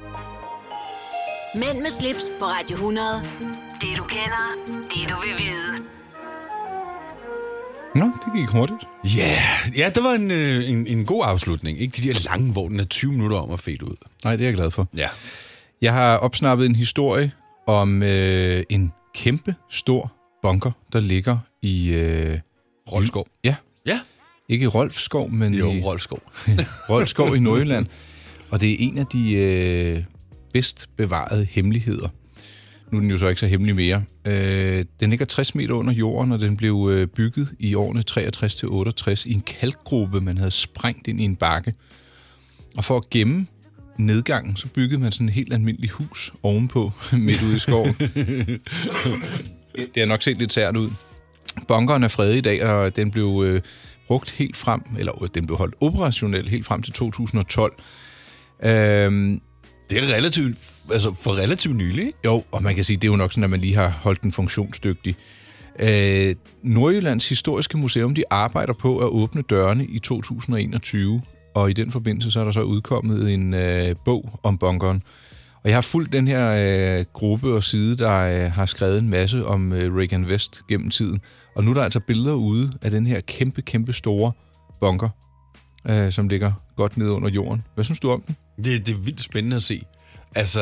Mænd med slips på Radio hundrede. Det du kender, det du vil vide. Nå, det gik hurtigt. Ja, yeah. ja, det var en, øh, en, en god afslutning. Ikke de der lange, hvor den er tyve minutter om at fade ud. Nej, det er jeg glad for. Ja. Jeg har opsnappet en historie om øh, en kæmpe stor bunker, der ligger i... Øh, Rolfskov. Ja. Ja. Ikke Rolfskov, men jo, i... Rolfskov. Rolfskov i Nordjylland. Og det er en af de øh, bedst bevarede hemmeligheder. Nu er den jo så ikke så hemmelig mere. Øh, den ligger tres meter under jorden, og den blev øh, bygget i årene treogtres til otteogtres i en kalkgruppe, man havde sprængt ind i en bakke. Og for at gemme nedgangen, så byggede man sådan et helt almindeligt hus ovenpå, midt ude i skoven. Det har nok set lidt sært ud. Bunkeren er fredet i dag, og den blev øh, brugt helt frem, eller øh, den blev holdt operationel helt frem til to tusind og tolv. Øhm, det er relativt, altså for relativt nylig, ikke? Jo, og man kan sige, det er jo nok sådan, at man lige har holdt den funktionsdygtig. Øh, Nordjyllands Historiske Museum, de arbejder på at åbne dørene i to tusind og enogtyve, og i den forbindelse så er der så udkommet en øh, bog om bunkeren. Og jeg har fulgt den her øh, gruppe og side, der øh, har skrevet en masse om øh, Regan Vest gennem tiden. Og nu er der altså billeder ude af den her kæmpe, kæmpe store bunker, øh, som ligger godt nede under jorden. Hvad synes du om den? Det, det er vildt spændende at se. Altså,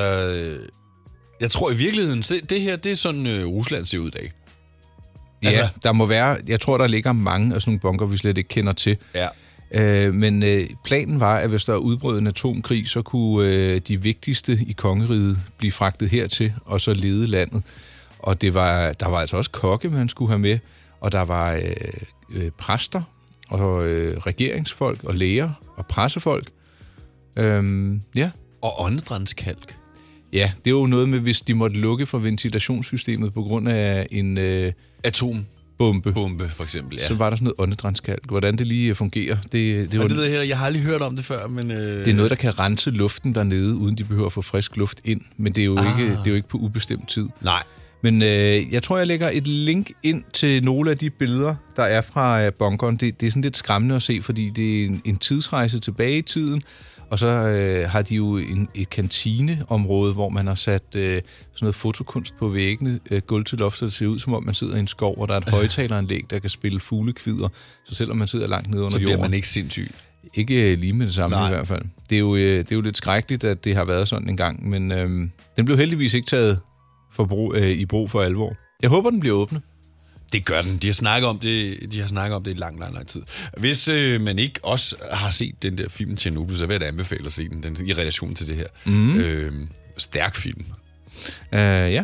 jeg tror i virkeligheden, det her, det er sådan, øh, Rusland ser ud i dag. Ja, altså, der må være, jeg tror, der ligger mange af sådan nogle bunker, vi slet ikke kender til. Ja. Øh, men øh, planen var, at hvis der udbrød en atomkrig, så kunne øh, de vigtigste i kongeriget blive fragtet hertil, og så lede landet. Og det var, der var altså også kokke, man skulle have med, og der var øh, øh, præster, og øh, regeringsfolk, og læger, og pressefolk. Øhm, ja. Og åndedrætskalk. Ja, det er jo noget med, hvis de måtte lukke for ventilationssystemet på grund af en øh, atombombe, Bombe, for eksempel, ja. Så var der sådan noget åndedrætskalk. Hvordan det lige fungerer, det, det, det, var, det ved jeg, jeg har aldrig hørt om det før, men... Øh... Det er noget, der kan rense luften dernede, uden de behøver at få frisk luft ind, men det er jo, ah. ikke, det er jo ikke på ubestemt tid. Nej. Men øh, jeg tror, jeg lægger et link ind til nogle af de billeder, der er fra øh, bunkeren. Det, det er sådan lidt skræmmende at se, fordi det er en, en tidsrejse tilbage i tiden, og så øh, har de jo en, et kantineområde, hvor man har sat øh, sådan noget fotokunst på væggene, øh, gulv til loftet, det ser ud som om man sidder i en skov, og der er et højtaleranlæg, der kan spille fuglekvider, så selvom man sidder langt nede under jorden. Så bliver jorden, man ikke sindssyg. Ikke lige med det samme. Nej. I hvert fald. Det er, jo, øh, det er jo lidt skrækkeligt, at det har været sådan en gang, men øh, den blev heldigvis ikke taget for brug, øh, i brug for alvor. Jeg håber, den bliver åbnet. Det gør den. De har snakket om det, de har snakket om det i lang, lang, lang tid. Hvis øh, man ikke også har set den der film Chernobyl, så vil jeg da anbefale at se den, den i relation til det her. Mm. Øh, stærk film. Uh, ja.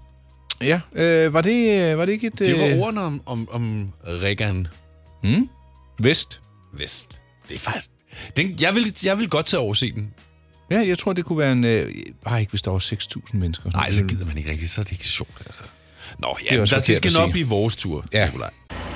Ja, øh, var, det, var det ikke et... Det var ordene om, om, om Regan. Mm. Vest. Vest. Det er faktisk... Den, jeg, vil, jeg vil godt tage over se den. Ja, jeg tror, det kunne være en... Øh, bare ikke, hvis der var seks tusind mennesker. Nej, så gider man ikke rigtigt, så er det ikke sjovt, altså. Nå, ja, det, der, det skal nok blive vores tur, ja. Nikolaj.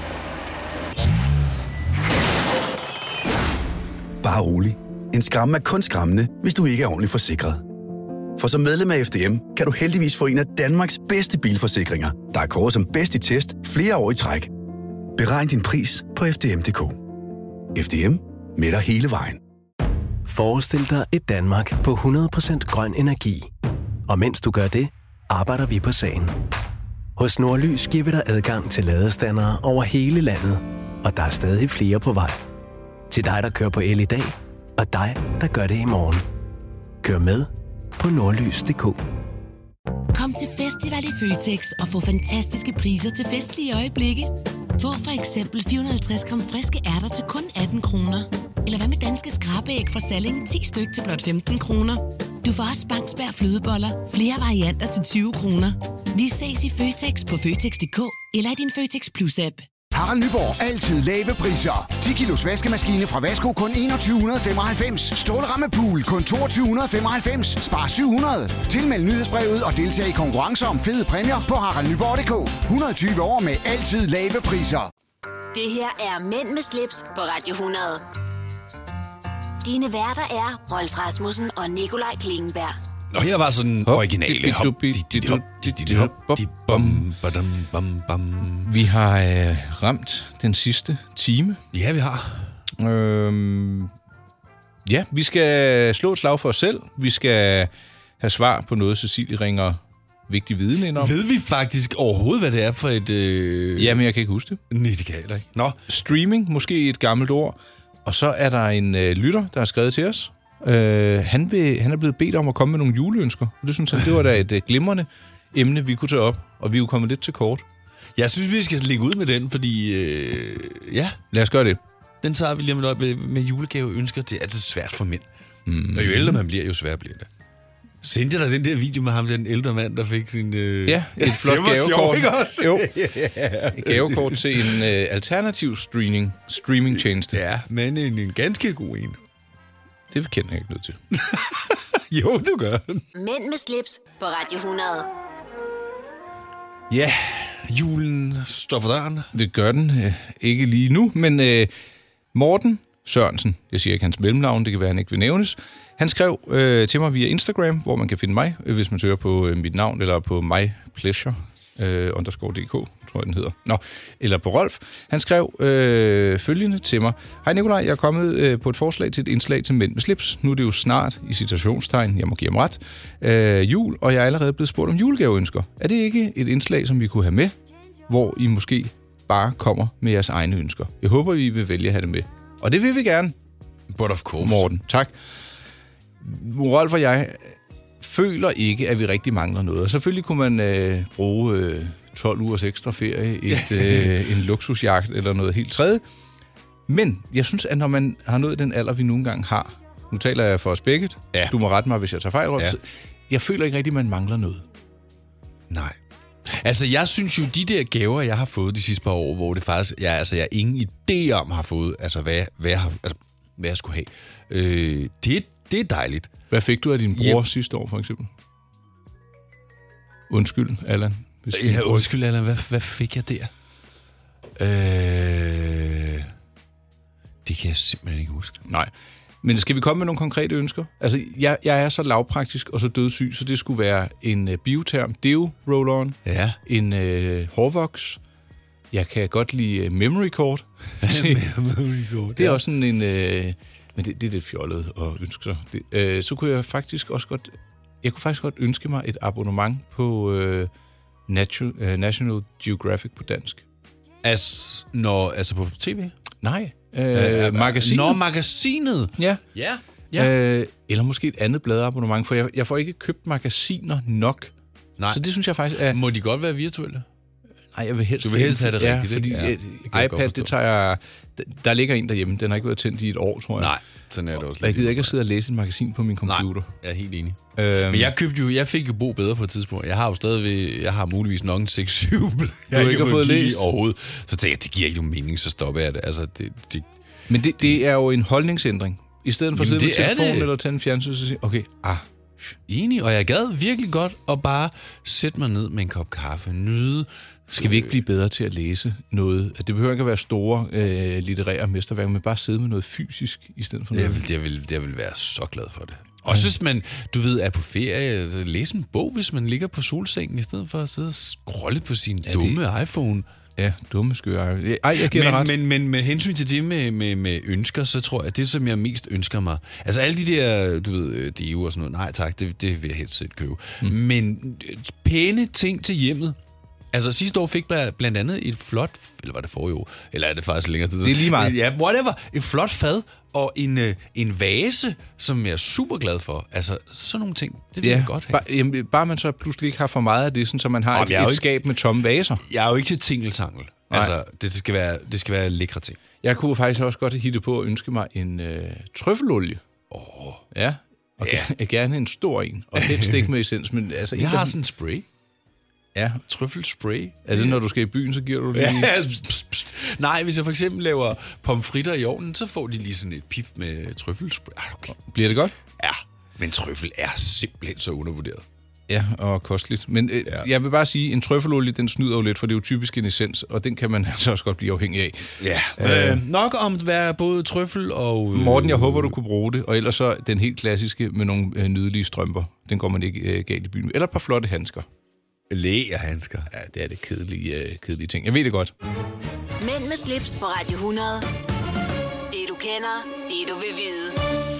Bare rolig. En skræmme er kun skræmmende, hvis du ikke er ordentligt forsikret. For som medlem af F D M kan du heldigvis få en af Danmarks bedste bilforsikringer, der er kåret som bedst i test flere år i træk. Beregn din pris på f d m punktum d k. F D M med dig hele vejen. Forestil dig et Danmark på hundrede procent grøn energi. Og mens du gør det, arbejder vi på sagen. Hos Nordlys giver vi dig adgang til ladestandere over hele landet, og der er stadig flere på vej. Til dig, der kører på el i dag, og dig, der gør det i morgen. Kør med på nordlys punktum d k. Kom til festival i Føtex og få fantastiske priser til festlige øjeblikke. Få for eksempel fire hundrede og halvtreds gram friske ærter til kun atten kroner. Eller hvad med danske skrabeæg fra Salling ti styk til blot femten kroner. Du får også Bangsberg flødeboller, flere varianter til tyve kroner. Vi ses i Føtex på Føtex punktum d k eller i din Føtex Plus-app. Harald Nyborg. Altid lave priser. ti kilos vaskemaskine fra Vasko kun enogtyve femoghalvfems. Stålramme pool kun toogtyve femoghalvfems. Spar syv hundrede. Tilmeld nyhedsbrevet og deltag i konkurrencer om fede præmier på harald nyborg punktum d k. et hundrede og tyve år med altid lave priser. Det her er Mænd med slips på Radio hundrede. Dine værter er Rolf Rasmussen og Nikolaj Klingenberg. Og her var sådan originale. Vi har øh, ramt den sidste time. Ja, vi har. Øhm, ja, vi skal slå et slag for os selv. Vi skal have svar på noget, Cecilie ringer vigtig viden ind om. Ved vi faktisk overhovedet, hvad det er for et... Øh... Jamen, jeg kan ikke huske det. Nej, det kan jeg heller ikke. Nå. Streaming, måske et gammelt ord. Og så er der en øh, lytter, der har skrevet til os. Øh, han, vil, han er blevet bedt om at komme med nogle juleønsker. Og det synes han, det var da et øh, glimrende emne, vi kunne tage op. Og vi er jo kommet lidt til kort. Jeg synes, vi skal lægge ud med den, fordi... Øh, ja. Lad os gøre det. Den tager vi lige med, med, med julegaveønsker. Det er altid svært for mænd. Mm. Og jo ældre man bliver, jo sværere bliver det. Sendte jeg dig den der video med ham, den ældre mand, der fik sin... Øh... Ja, et flot gavekort. Sjov, også? Jo, et gavekort til en øh, alternativ streaming, streamingtjeneste. Ja, men en, en ganske god en. Det kender jeg ikke noget til. Jo, du gør. Mænd med slips på Radio hundrede. Ja, julen står for døren. Det gør den. Øh, ikke lige nu, men øh, Morten Sørensen, jeg siger ikke hans mellemnavn, det kan være, han ikke vil nævnes. Han skrev øh, til mig via Instagram, hvor man kan finde mig, hvis man søger på øh, mit navn, eller på My Pleasure, øh, underscore dk, tror jeg, den hedder. Nå, eller på Rolf. Han skrev øh, følgende til mig. Hej Nikolaj, jeg er kommet øh, på et forslag til et indslag til Mænd med slips. Nu er det jo snart, i citationstegn, jeg må give ham ret, øh, jul, og jeg er allerede blevet spurgt om julegaveønsker. Er det ikke et indslag, som vi kunne have med, hvor I måske bare kommer med jeres egne ønsker? Jeg håber, I vil vælge at have det med. Og det vil vi gerne. But of course. Morten, tak. Rolf og jeg føler ikke, at vi rigtig mangler noget. Og selvfølgelig kunne man øh, bruge øh, tolv ugers ekstra ferie, et, øh, en luksusjagt eller noget helt tredje. Men jeg synes, at når man har nået den alder, vi nogle gange har, nu taler jeg for os begge, ja. Du må rette mig, hvis jeg tager fejl, Rolf. Ja. Jeg føler ikke rigtig, at man mangler noget. Nej. Altså, jeg synes jo, de der gaver, jeg har fået de sidste par år, hvor det faktisk, jeg, altså, jeg ingen idé om har fået, altså, hvad, hvad, jeg, har, altså, hvad jeg skulle have. Øh, det, det er dejligt. Hvad fik du af din bror yep. sidste år, for eksempel? Undskyld, Allan. Ja, undskyld, Allan. Hvad, hvad fik jeg der? Øh, det kan jeg simpelthen ikke huske. Nej. Men skal vi komme med nogle konkrete ønsker? Altså, jeg, jeg er så lavpraktisk og så dødssyg, så det skulle være en uh, bioterm Deo Roll-On, ja. en uh, hårvoks. Jeg kan godt lide uh, memory cord. memory cord, det er ja. også sådan en... Uh, men det, det er det fjollet at ønske sig. Det, uh, så kunne jeg faktisk også godt... Jeg kunne faktisk godt ønske mig et abonnement på uh, National, uh, National Geographic på dansk. As, når, altså på tv? Nej. Øh, magasinet. Nå, magasinet. Ja. Ja. ja. Øh, eller måske et andet bladabonnement, for jeg, jeg får ikke købt magasiner nok. Nej. Så det synes jeg faktisk er... Må de godt være virtuelle? Nej, jeg vil helst... Du vil helst have det ja, rigtigt, fordi ja, det iPad, det tager jeg... Der ligger en derhjemme, den har ikke været tændt i et år, tror jeg. Nej, sådan er det også. Og jeg gider ikke at sidde og læse et magasin på min computer. Nej, jeg er helt enig. Øhm, Men jeg købte jo, jeg fik jo Bo Bedre på et tidspunkt. Jeg har jo stadigvæk, jeg har muligvis nok en seks syv. Du har ikke, ikke fået læst overhovedet. Så tænkte jeg, det giver ikke nogen mening, så stopper jeg det. Altså, det, det Men det, det er jo en holdningsændring. I stedet for at sidde med telefonen eller tænde fjernsyn, så sige, okay, ah. Enig, og jeg gad virkelig godt at bare sætte mig ned med en kop kaffe, nyde. Skal vi ikke blive bedre til at læse noget? Det behøver ikke at være store øh, litterære mesterværker, men bare sidde med noget fysisk i stedet for noget. Jeg vil, jeg vil, jeg vil være så glad for det. Og så hvis man, du ved, er på ferie, læse en bog, hvis man ligger på solsengen, i stedet for at sidde og scrolle på sin ja, dumme det... iPhone. Ja, dumme skøre. Ej, jeg giver men, ret. Men, men med hensyn til det med, med, med ønsker, så tror jeg, det som jeg mest ønsker mig, altså alle de der, du ved, Deo og sådan noget, nej tak, det, det vil jeg helst set købe. Mm. Men pæne ting til hjemmet. Altså sidste år fik jeg blandt andet et flot, eller var det forrige år, eller er det faktisk længere tid? Det er lige meget. Ja, whatever. Et flot fad og en, en vase, som jeg er super glad for. Altså sådan nogle ting, det vil ja, jeg godt have. Bare, jamen, bare man så pludselig ikke har for meget af det, sådan, så man har Jamen, et, et ikke, skab med tomme vaser. Jeg er jo ikke til tingeltangel. Altså, det skal være, det skal være lækre ting. Jeg kunne faktisk også godt hitte på at ønske mig en øh, trøffelolie. Åh. Oh. Ja, og ja. gerne en stor en, og helst ikke med essens. Men altså, jeg har sådan en spray. Ja. Trøffelspray. Er det, når du skal i byen, så giver du det lige... Ja, pst, pst. Nej, hvis jeg for eksempel laver pomfritter i ovnen, så får de lige sådan et pif med trøffelspray. Okay. Bliver det godt? Ja, men trøffel er simpelthen så undervurderet. Ja, og kosteligt. Men øh, ja. jeg vil bare sige, at en trøffelolie, den snyder jo lidt, for det er jo typisk en essens, og den kan man altså også godt blive afhængig af. Ja, øh, øh, nok om at være både trøffel og... Øh, Morten, jeg håber, du kunne bruge det, og ellers så den helt klassiske med nogle øh, nydelige strømper. Den går man ikke øh, galt i byen med. Eller et par flotte handsker. Lægerhandsker. Ja, det er det kedelige, øh, kedelige ting. Jeg ved det godt. Mænd med slips på Radio hundrede. Det du kender, det du vil vide.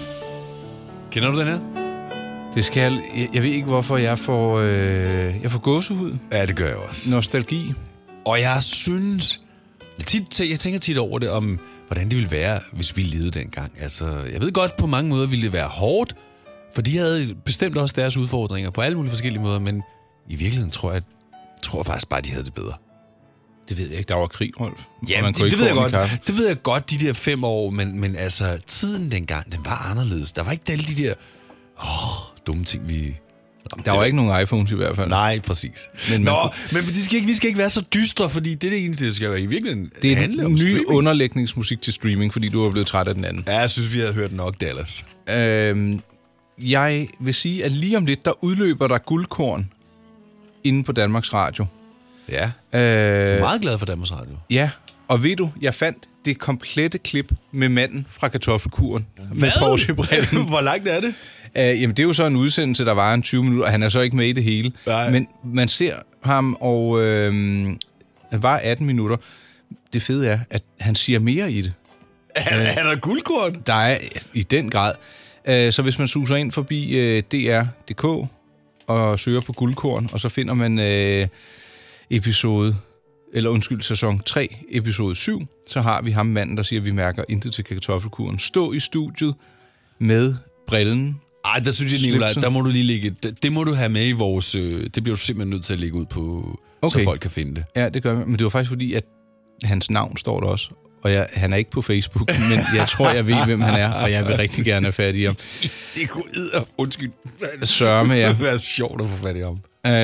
Kender du den her? Det skal jeg, jeg ved ikke, hvorfor jeg får, øh, jeg får gåsehud. Ja, det gør jeg også. Nostalgi. Og jeg synes... Jeg, tit, jeg tænker tit over det, om hvordan det ville være, hvis vi levede dengang. Altså, jeg ved godt, på mange måder ville det være hårdt, for de havde bestemt også deres udfordringer på alle mulige forskellige måder, men i virkeligheden tror jeg, tror faktisk bare, de havde det bedre. Det ved jeg ikke. Der var krig, Rolf. Ja, det, det, ved jeg godt. det ved jeg godt, de der fem år, men, men altså, tiden dengang, den var anderledes. Der var ikke alle de der åh, dumme ting, vi... Der var, var ikke nogen iPhones i hvert fald. Nej, præcis. Men, Nå, men de skal ikke, vi skal ikke være så dystre, fordi det er det eneste, det skal være i virkeligheden. Det er en ny underlægningsmusik til streaming, fordi du er blevet træt af den anden. Ja, jeg synes, vi har hørt nok Dallas. Øhm, jeg vil sige, at lige om lidt, der udløber der guldkorn inde på Danmarks Radio. Ja, øh, du er meget glad for Danmarks Radio. Ja, og ved du, jeg fandt det komplette klip med manden fra Kartoffelkuren. Hvad? Med Porsche-brillen. Hvor langt er det? jamen, det er jo så en udsendelse, der var en tyve minutter, og han er så ikke med i det hele. Nej. Men man ser ham, og øh, han var atten minutter. Det fede er, at han siger mere i det. Er, øh, er der guldkorn? Der er i den grad. Øh, så hvis man suser ind forbi øh, D R punktum D K og søger på guldkorn, og så finder man øh, episode, eller undskyld, sæson tre, episode syv, så har vi ham manden, der siger, at vi mærker intet til kartoffelkuren. Stå i studiet med brillen. Ej, der synes jeg, Nicolaj, der må du lige lægge, det, det må du have med i vores, øh, det bliver du simpelthen nødt til at lægge ud på, okay. Så folk kan finde det. Ja, det gør vi. Men det var faktisk fordi, at hans navn står der også. Og jeg, han er ikke på Facebook, men jeg tror, jeg ved, hvem han er, og jeg vil rigtig gerne have fat i ham. Det kunne edder. Undskyld. Sørme, ja. Det ville være sjovt at få fat i ham.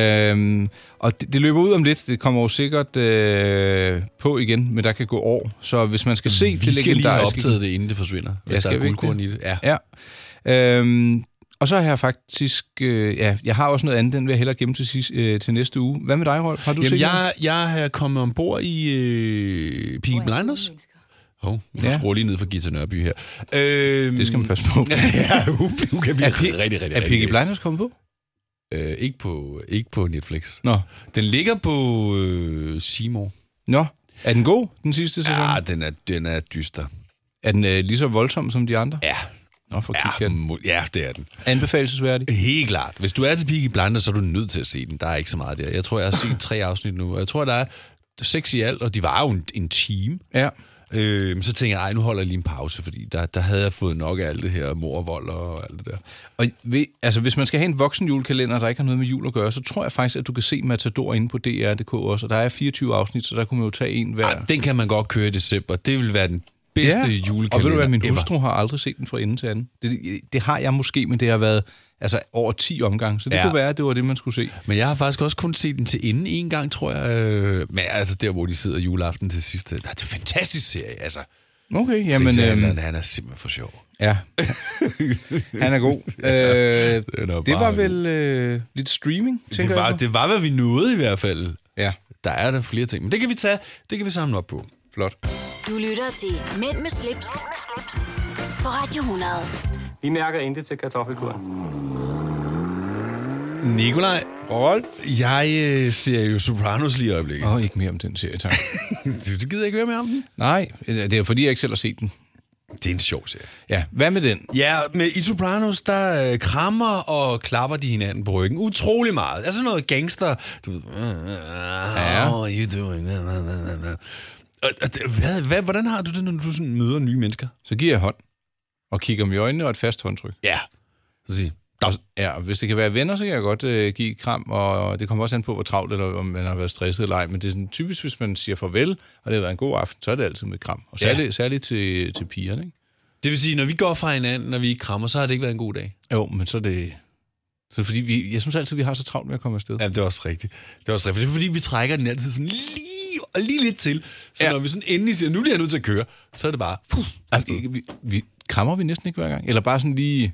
Øhm, og det, det løber ud om lidt. Det kommer jo sikkert øh, på igen, men der kan gå år. Så hvis man skal se Vi det skal legendariske... lige have optaget det, inden det forsvinder. Hvis jeg der er guldkorn i det. Ja. ja. Øhm, og så har jeg faktisk... Øh, ja, jeg har også noget andet, den vil jeg hellere gemme til, sidst, øh, til næste uge. Hvad med dig, Rolf? Har du Jamen, set jeg, jeg har kommet ombord i øh, Peaky Blinders. Hov, oh, jeg ja. skruer lige ned for Gita Nørby her. Øhm, det skal man passe på. ja, hun, hun kan blive er rigtig, rigtig, rigtig... Er Peaky Blinders kommet på? Øh, ikke på? Ikke på Netflix. Nå. Den ligger på øh, C More. Nå, er den god, den sidste sæson? Ja, den er, den er dyster. Er den øh, lige så voldsom som de andre? Ja. Nå, for ja, må, ja, det er den. Anbefalelsesværdig? Helt klart. Hvis du er til Peaky Blinders, så er du nødt til at se den. Der er ikke så meget der. Jeg tror, jeg har set tre afsnit nu, og jeg tror, der er seks i alt, og de var jo en, en time. Ja. Øh, så tænker jeg, ej, nu holder jeg lige en pause, fordi der, der havde jeg fået nok af alt det her mor og vold og alt det der. Og ved, altså, hvis man skal have en voksenjulekalender, der ikke har noget med jul at gøre, så tror jeg faktisk, at du kan se Matador inde på D R punktum D K også, og der er fireogtyve afsnit, så der kunne man jo tage en hver. Ej, den kan man godt køre i december. Det vil være den bedste ja. julekalender. Og ved du hvad, min hustru ever. har aldrig set den fra ende til anden. Det, det har jeg måske, men det har været altså over ti omgange, så det ja. kunne være, at det var det, man skulle se. Men jeg har faktisk også kun set den til enden en gang, tror jeg. Øh, men altså der, hvor de sidder juleaften til sidst. Det er en fantastisk serie, altså. Okay, jamen... Øhm, han, han er simpelthen for sjov. Ja, han er god. Øh, det, det var vel øh, lidt streaming, tænker det var, jeg. Det var, hvad vi nåede i hvert fald. Ja. Der er der flere ting, men det kan vi tage, det kan vi samle op på. Flot. Du lytter til Mænd med slips, på Radio hundrede. Vi mærker intet til kartoffelkuren. Nikolaj, Rolf, jeg øh, ser jo Sopranos lige i øjeblikket. Åh, oh, ikke mere om den serie, tak. du gider ikke høre mere om den? Nej, det er fordi, jeg ikke selv har set den. Det er en sjov serie. Ja, hvad med den? Ja, med i Sopranos, der øh, krammer og klapper de hinanden på ryggen. Utrolig meget. Altså noget gangster. Du ved, ja. How are you doing? Hvad, hvad, hvordan har du det, når du sådan møder nye mennesker? Så giver jeg hånd og kigger dem i øjnene og et fast håndtryk. Ja, så sig. Ja, og hvis det kan være venner, så kan jeg godt øh, give et kram, og det kommer også an på, hvor travlt eller om man har været stresset eller ej. Men det er sådan, typisk, hvis man siger farvel, og det har været en god aften, så er det altid med et kram. Og særligt, ja. særligt til, til pigerne, ikke? Det vil sige, når vi går fra hinanden, når vi ikke krammer, så har det ikke været en god dag. Jo, men så er det... Så er det fordi, vi, jeg synes altid, vi har så travlt med at komme afsted. Ja, det er også rigtigt. Det er også rigtigt. Det er fordi, vi trækker den altid sådan lige, og lige lidt til. Så ja. Når vi sådan endelig siger, nu er jeg nødt til at køre, så er det bare... Puh, altså, vi, vi, krammer vi næsten ikke hver gang? Eller bare sådan lige...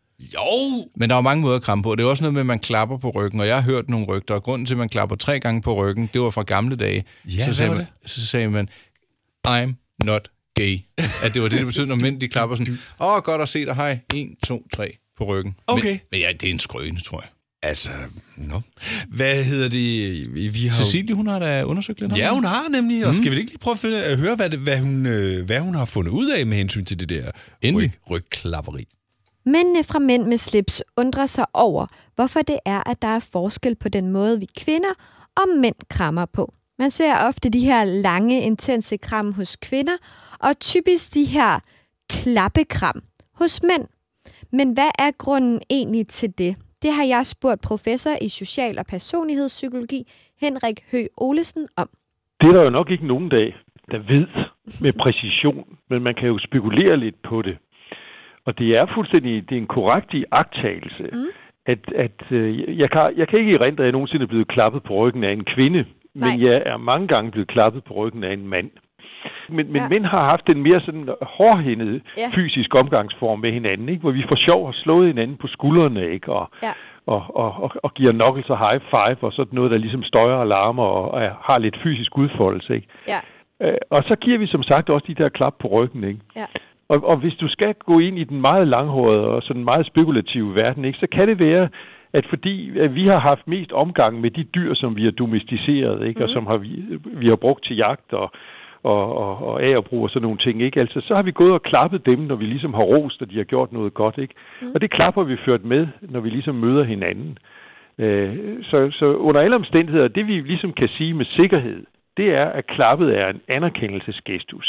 Jo! Men der er jo mange måder at kramme på. Det er også noget med, at man klapper på ryggen, og jeg har hørt nogle rygter, og grunden til, at man klapper tre gange på ryggen, det var fra gamle dage. Ja, så sagde var man, så sagde man, I'm not gay. At det var det, det betød, når mænd de klapper sådan, åh, oh, godt at se dig, hej, en, to, tre på ryggen. Okay. Men, men ja, det er en skrøne, tror jeg. Altså, no. Hvad hedder det? Vi har Cecilie, hun har da undersøgt lidt om Ja, hun har nemlig, og mm. skal vi ikke lige prøve at, finde, at høre, hvad, det, hvad, hun, hvad hun har fundet ud af med hensyn til det der ryg, rygklapperi? Mændene fra Mænd med slips undrer sig over, hvorfor det er, at der er forskel på den måde, vi kvinder og mænd krammer på. Man ser ofte de her lange, intense kram hos kvinder, og typisk de her klappekram hos mænd. Men hvad er grunden egentlig til det? Det har jeg spurgt professor i social- og personlighedspsykologi, Henrik Høgh Olesen, om. Det er der jo nok ikke nogen dag, der ved med præcision, men man kan jo spekulere lidt på det. Og det er fuldstændig det er en korrekt iagttagelse, mm. at, at øh, jeg, kan, jeg kan ikke erindre, at jeg nogensinde er blevet klappet på ryggen af en kvinde, Nej. men jeg er mange gange blevet klappet på ryggen af en mand. Men, men ja. mænd har haft en mere sådan hårdhændet ja. fysisk omgangsform med hinanden, ikke? Hvor vi for sjov har slået hinanden på skuldrene, ikke? Og, ja. og, og, og, og giver knuckles og high five og sådan noget, der ligesom støjer og larmer og, og har lidt fysisk udfoldelse. Ikke? Ja. Øh, og så giver vi som sagt også de der klap på ryggen. Ikke? Ja. Og, og hvis du skal gå ind i den meget langhårede og sådan meget spekulative verden, ikke, så kan det være, at fordi at vi har haft mest omgang med de dyr, som vi har domesticeret, ikke, mm. og som har vi, vi har brugt til jagt og, og, og, og agerbrug og sådan nogle ting, ikke, altså så har vi gået og klappet dem, når vi ligesom har rost, og de har gjort noget godt, ikke, mm. og det klapper vi ført med, når vi ligesom møder hinanden. Øh, så, så under alle omstændigheder, det vi ligesom kan sige med sikkerhed, det er, at klappet er en anerkendelsesgestus.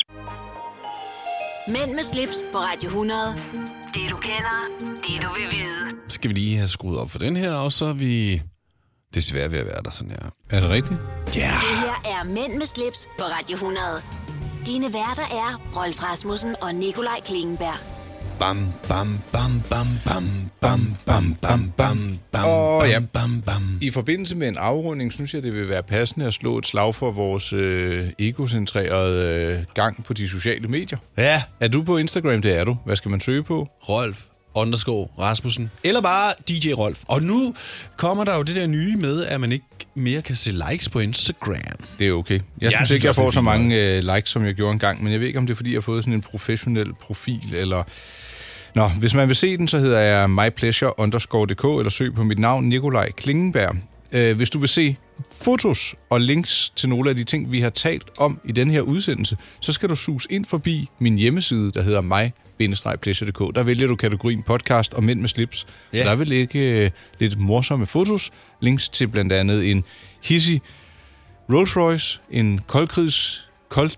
Mænd med slips på Radio hundrede. Det du kender, det du vil vide. Skal vi lige have skruet op for den her, og så er vi desværre ved at være der sådan her. Er det rigtigt? Ja. Yeah. Det her er Mænd med slips på Radio hundrede. Dine værter er Rolf Rasmussen og Nikolaj Klingenberg. Bam, bam, bam, bam, bam, bam, bam, bam, bam, bam, og ja, bam, bam. I forbindelse med en afrunding, synes jeg, det vil være passende at slå et slag for vores øh, egocentrerede øh, gang på de sociale medier. Ja. Er du på Instagram? Det er du. Hvad skal man søge på? Rolf underscore Rasmussen. Eller bare D J Rolf. Og nu kommer der jo det der nye med, at man ikke mere kan se likes på Instagram. Det er okay. Jeg, jeg synes, synes ikke, jeg får så mange øh, likes, som jeg gjorde engang, men jeg ved ikke, om det er, fordi jeg har fået sådan en professionel profil, eller... Nå, hvis man vil se den, så hedder jeg mypleasure underscore dk, eller søg på mit navn, Nikolaj Klingenberg. Øh, hvis du vil se fotos og links til nogle af de ting, vi har talt om i den her udsendelse, så skal du sus ind forbi min hjemmeside, der hedder my-pleasure punktum dk. Der vælger du kategorien podcast og mænd med slips. Ja. Der vil ligge øh, lidt morsomme fotos, links til blandt andet en hissig Rolls Royce, en koldkrigs,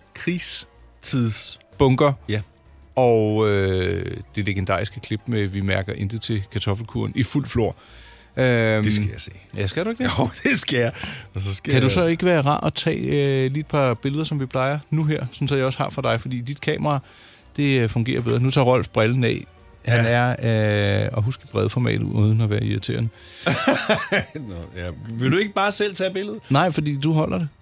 koldkrigstidsbunker, ja. Og øh, det legendariske klip med, vi mærker intet til kartoffelkuren i fuld flor. Øhm, det skal jeg se. Ja, skal du ikke det? Jo, det skal jeg. Og så skal kan jeg... du så ikke være rar at tage øh, lige et par billeder, som vi plejer nu her, sådan så jeg også har for dig, fordi dit kamera, det øh, fungerer bedre. Nu tager Rolf brillen af. Han ja. er, øh, og husk et bredformat uden at være irriterende. Nå, ja. Vil du ikke bare selv tage billedet? Nej, fordi du holder det.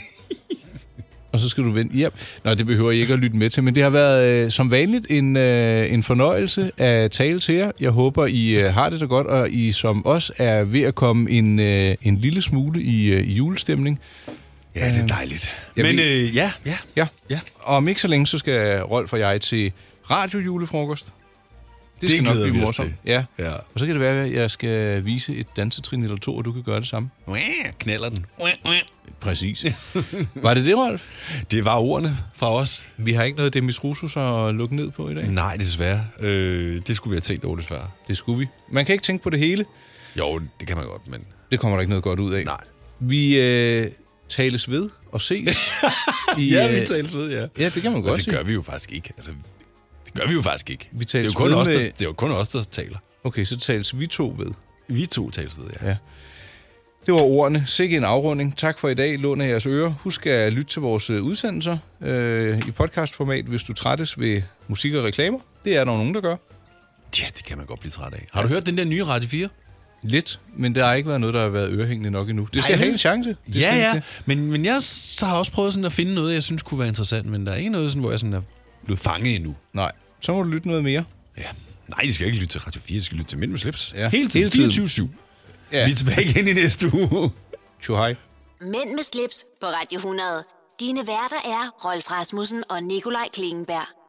Og så skal du vente. Ja. Nå, det behøver jeg ikke at lytte med til, men det har været øh, som vanligt en, øh, en fornøjelse at tale til jer. Jeg håber, I øh, har det da godt, og I som os er ved at komme en, øh, en lille smule i, øh, i julestemning. Ja, det er dejligt. Men øh, ja, ja, ja. ja. Og om ikke så længe, så skal Rolf og jeg til radiojulefrokost. Det, det skal nok blive morsomt. Ja. Ja. Og så kan det være, at jeg skal vise et dansetrin eller to, og du kan gøre det samme. Knalder den. Præcis. Var det det, Rolf? Det var ordene fra os. Vi har ikke noget Demis Roussos at lukke ned på i dag. Nej, desværre. Øh, det skulle vi have tænkt over, desværre. Det skulle vi. Man kan ikke tænke på det hele. Jo, det kan man godt, men... Det kommer der ikke noget godt ud af. Nej. Vi øh, tales ved og ses. i, ja, vi tales ved, ja. Ja, det kan man godt det sige. gør vi jo faktisk ikke. Altså, det gør vi jo faktisk ikke. Vi det, er jo kun os, der, det er jo kun os, der taler. Okay, så tales vi to ved. Vi to tales ved, ja. ja. Det var ordene. Sikke en afrunding. Tak for i dag. Lån af jeres ører. Husk at lytte til vores udsendelser øh, i podcastformat, hvis du trættes ved musik og reklamer. Det er der nogen, der gør. Ja, det kan man godt blive træt af. Har du hørt den der nye Radio fire? Lidt, men der har ikke været noget, der har været ørehængende nok endnu. Det skal Ej, have en chance. Det ja, ja. Men, men jeg så har også prøvet sådan at finde noget, jeg synes kunne være interessant, men der er ikke noget, sådan, hvor jeg sådan er blevet fanget endnu. Nej, så må du lytte noget mere. Ja. Nej, de skal ikke lytte til Radio fire, de skal lytte til Mænd med slips. Ja. Hele tiden. fireogtyve syv. Ja. Vi er tilbage igen i næste uge. Tjo hej. Mænd med slips på Radio hundrede. Dine værter er Rolf Rasmussen og Nikolaj Klingenberg.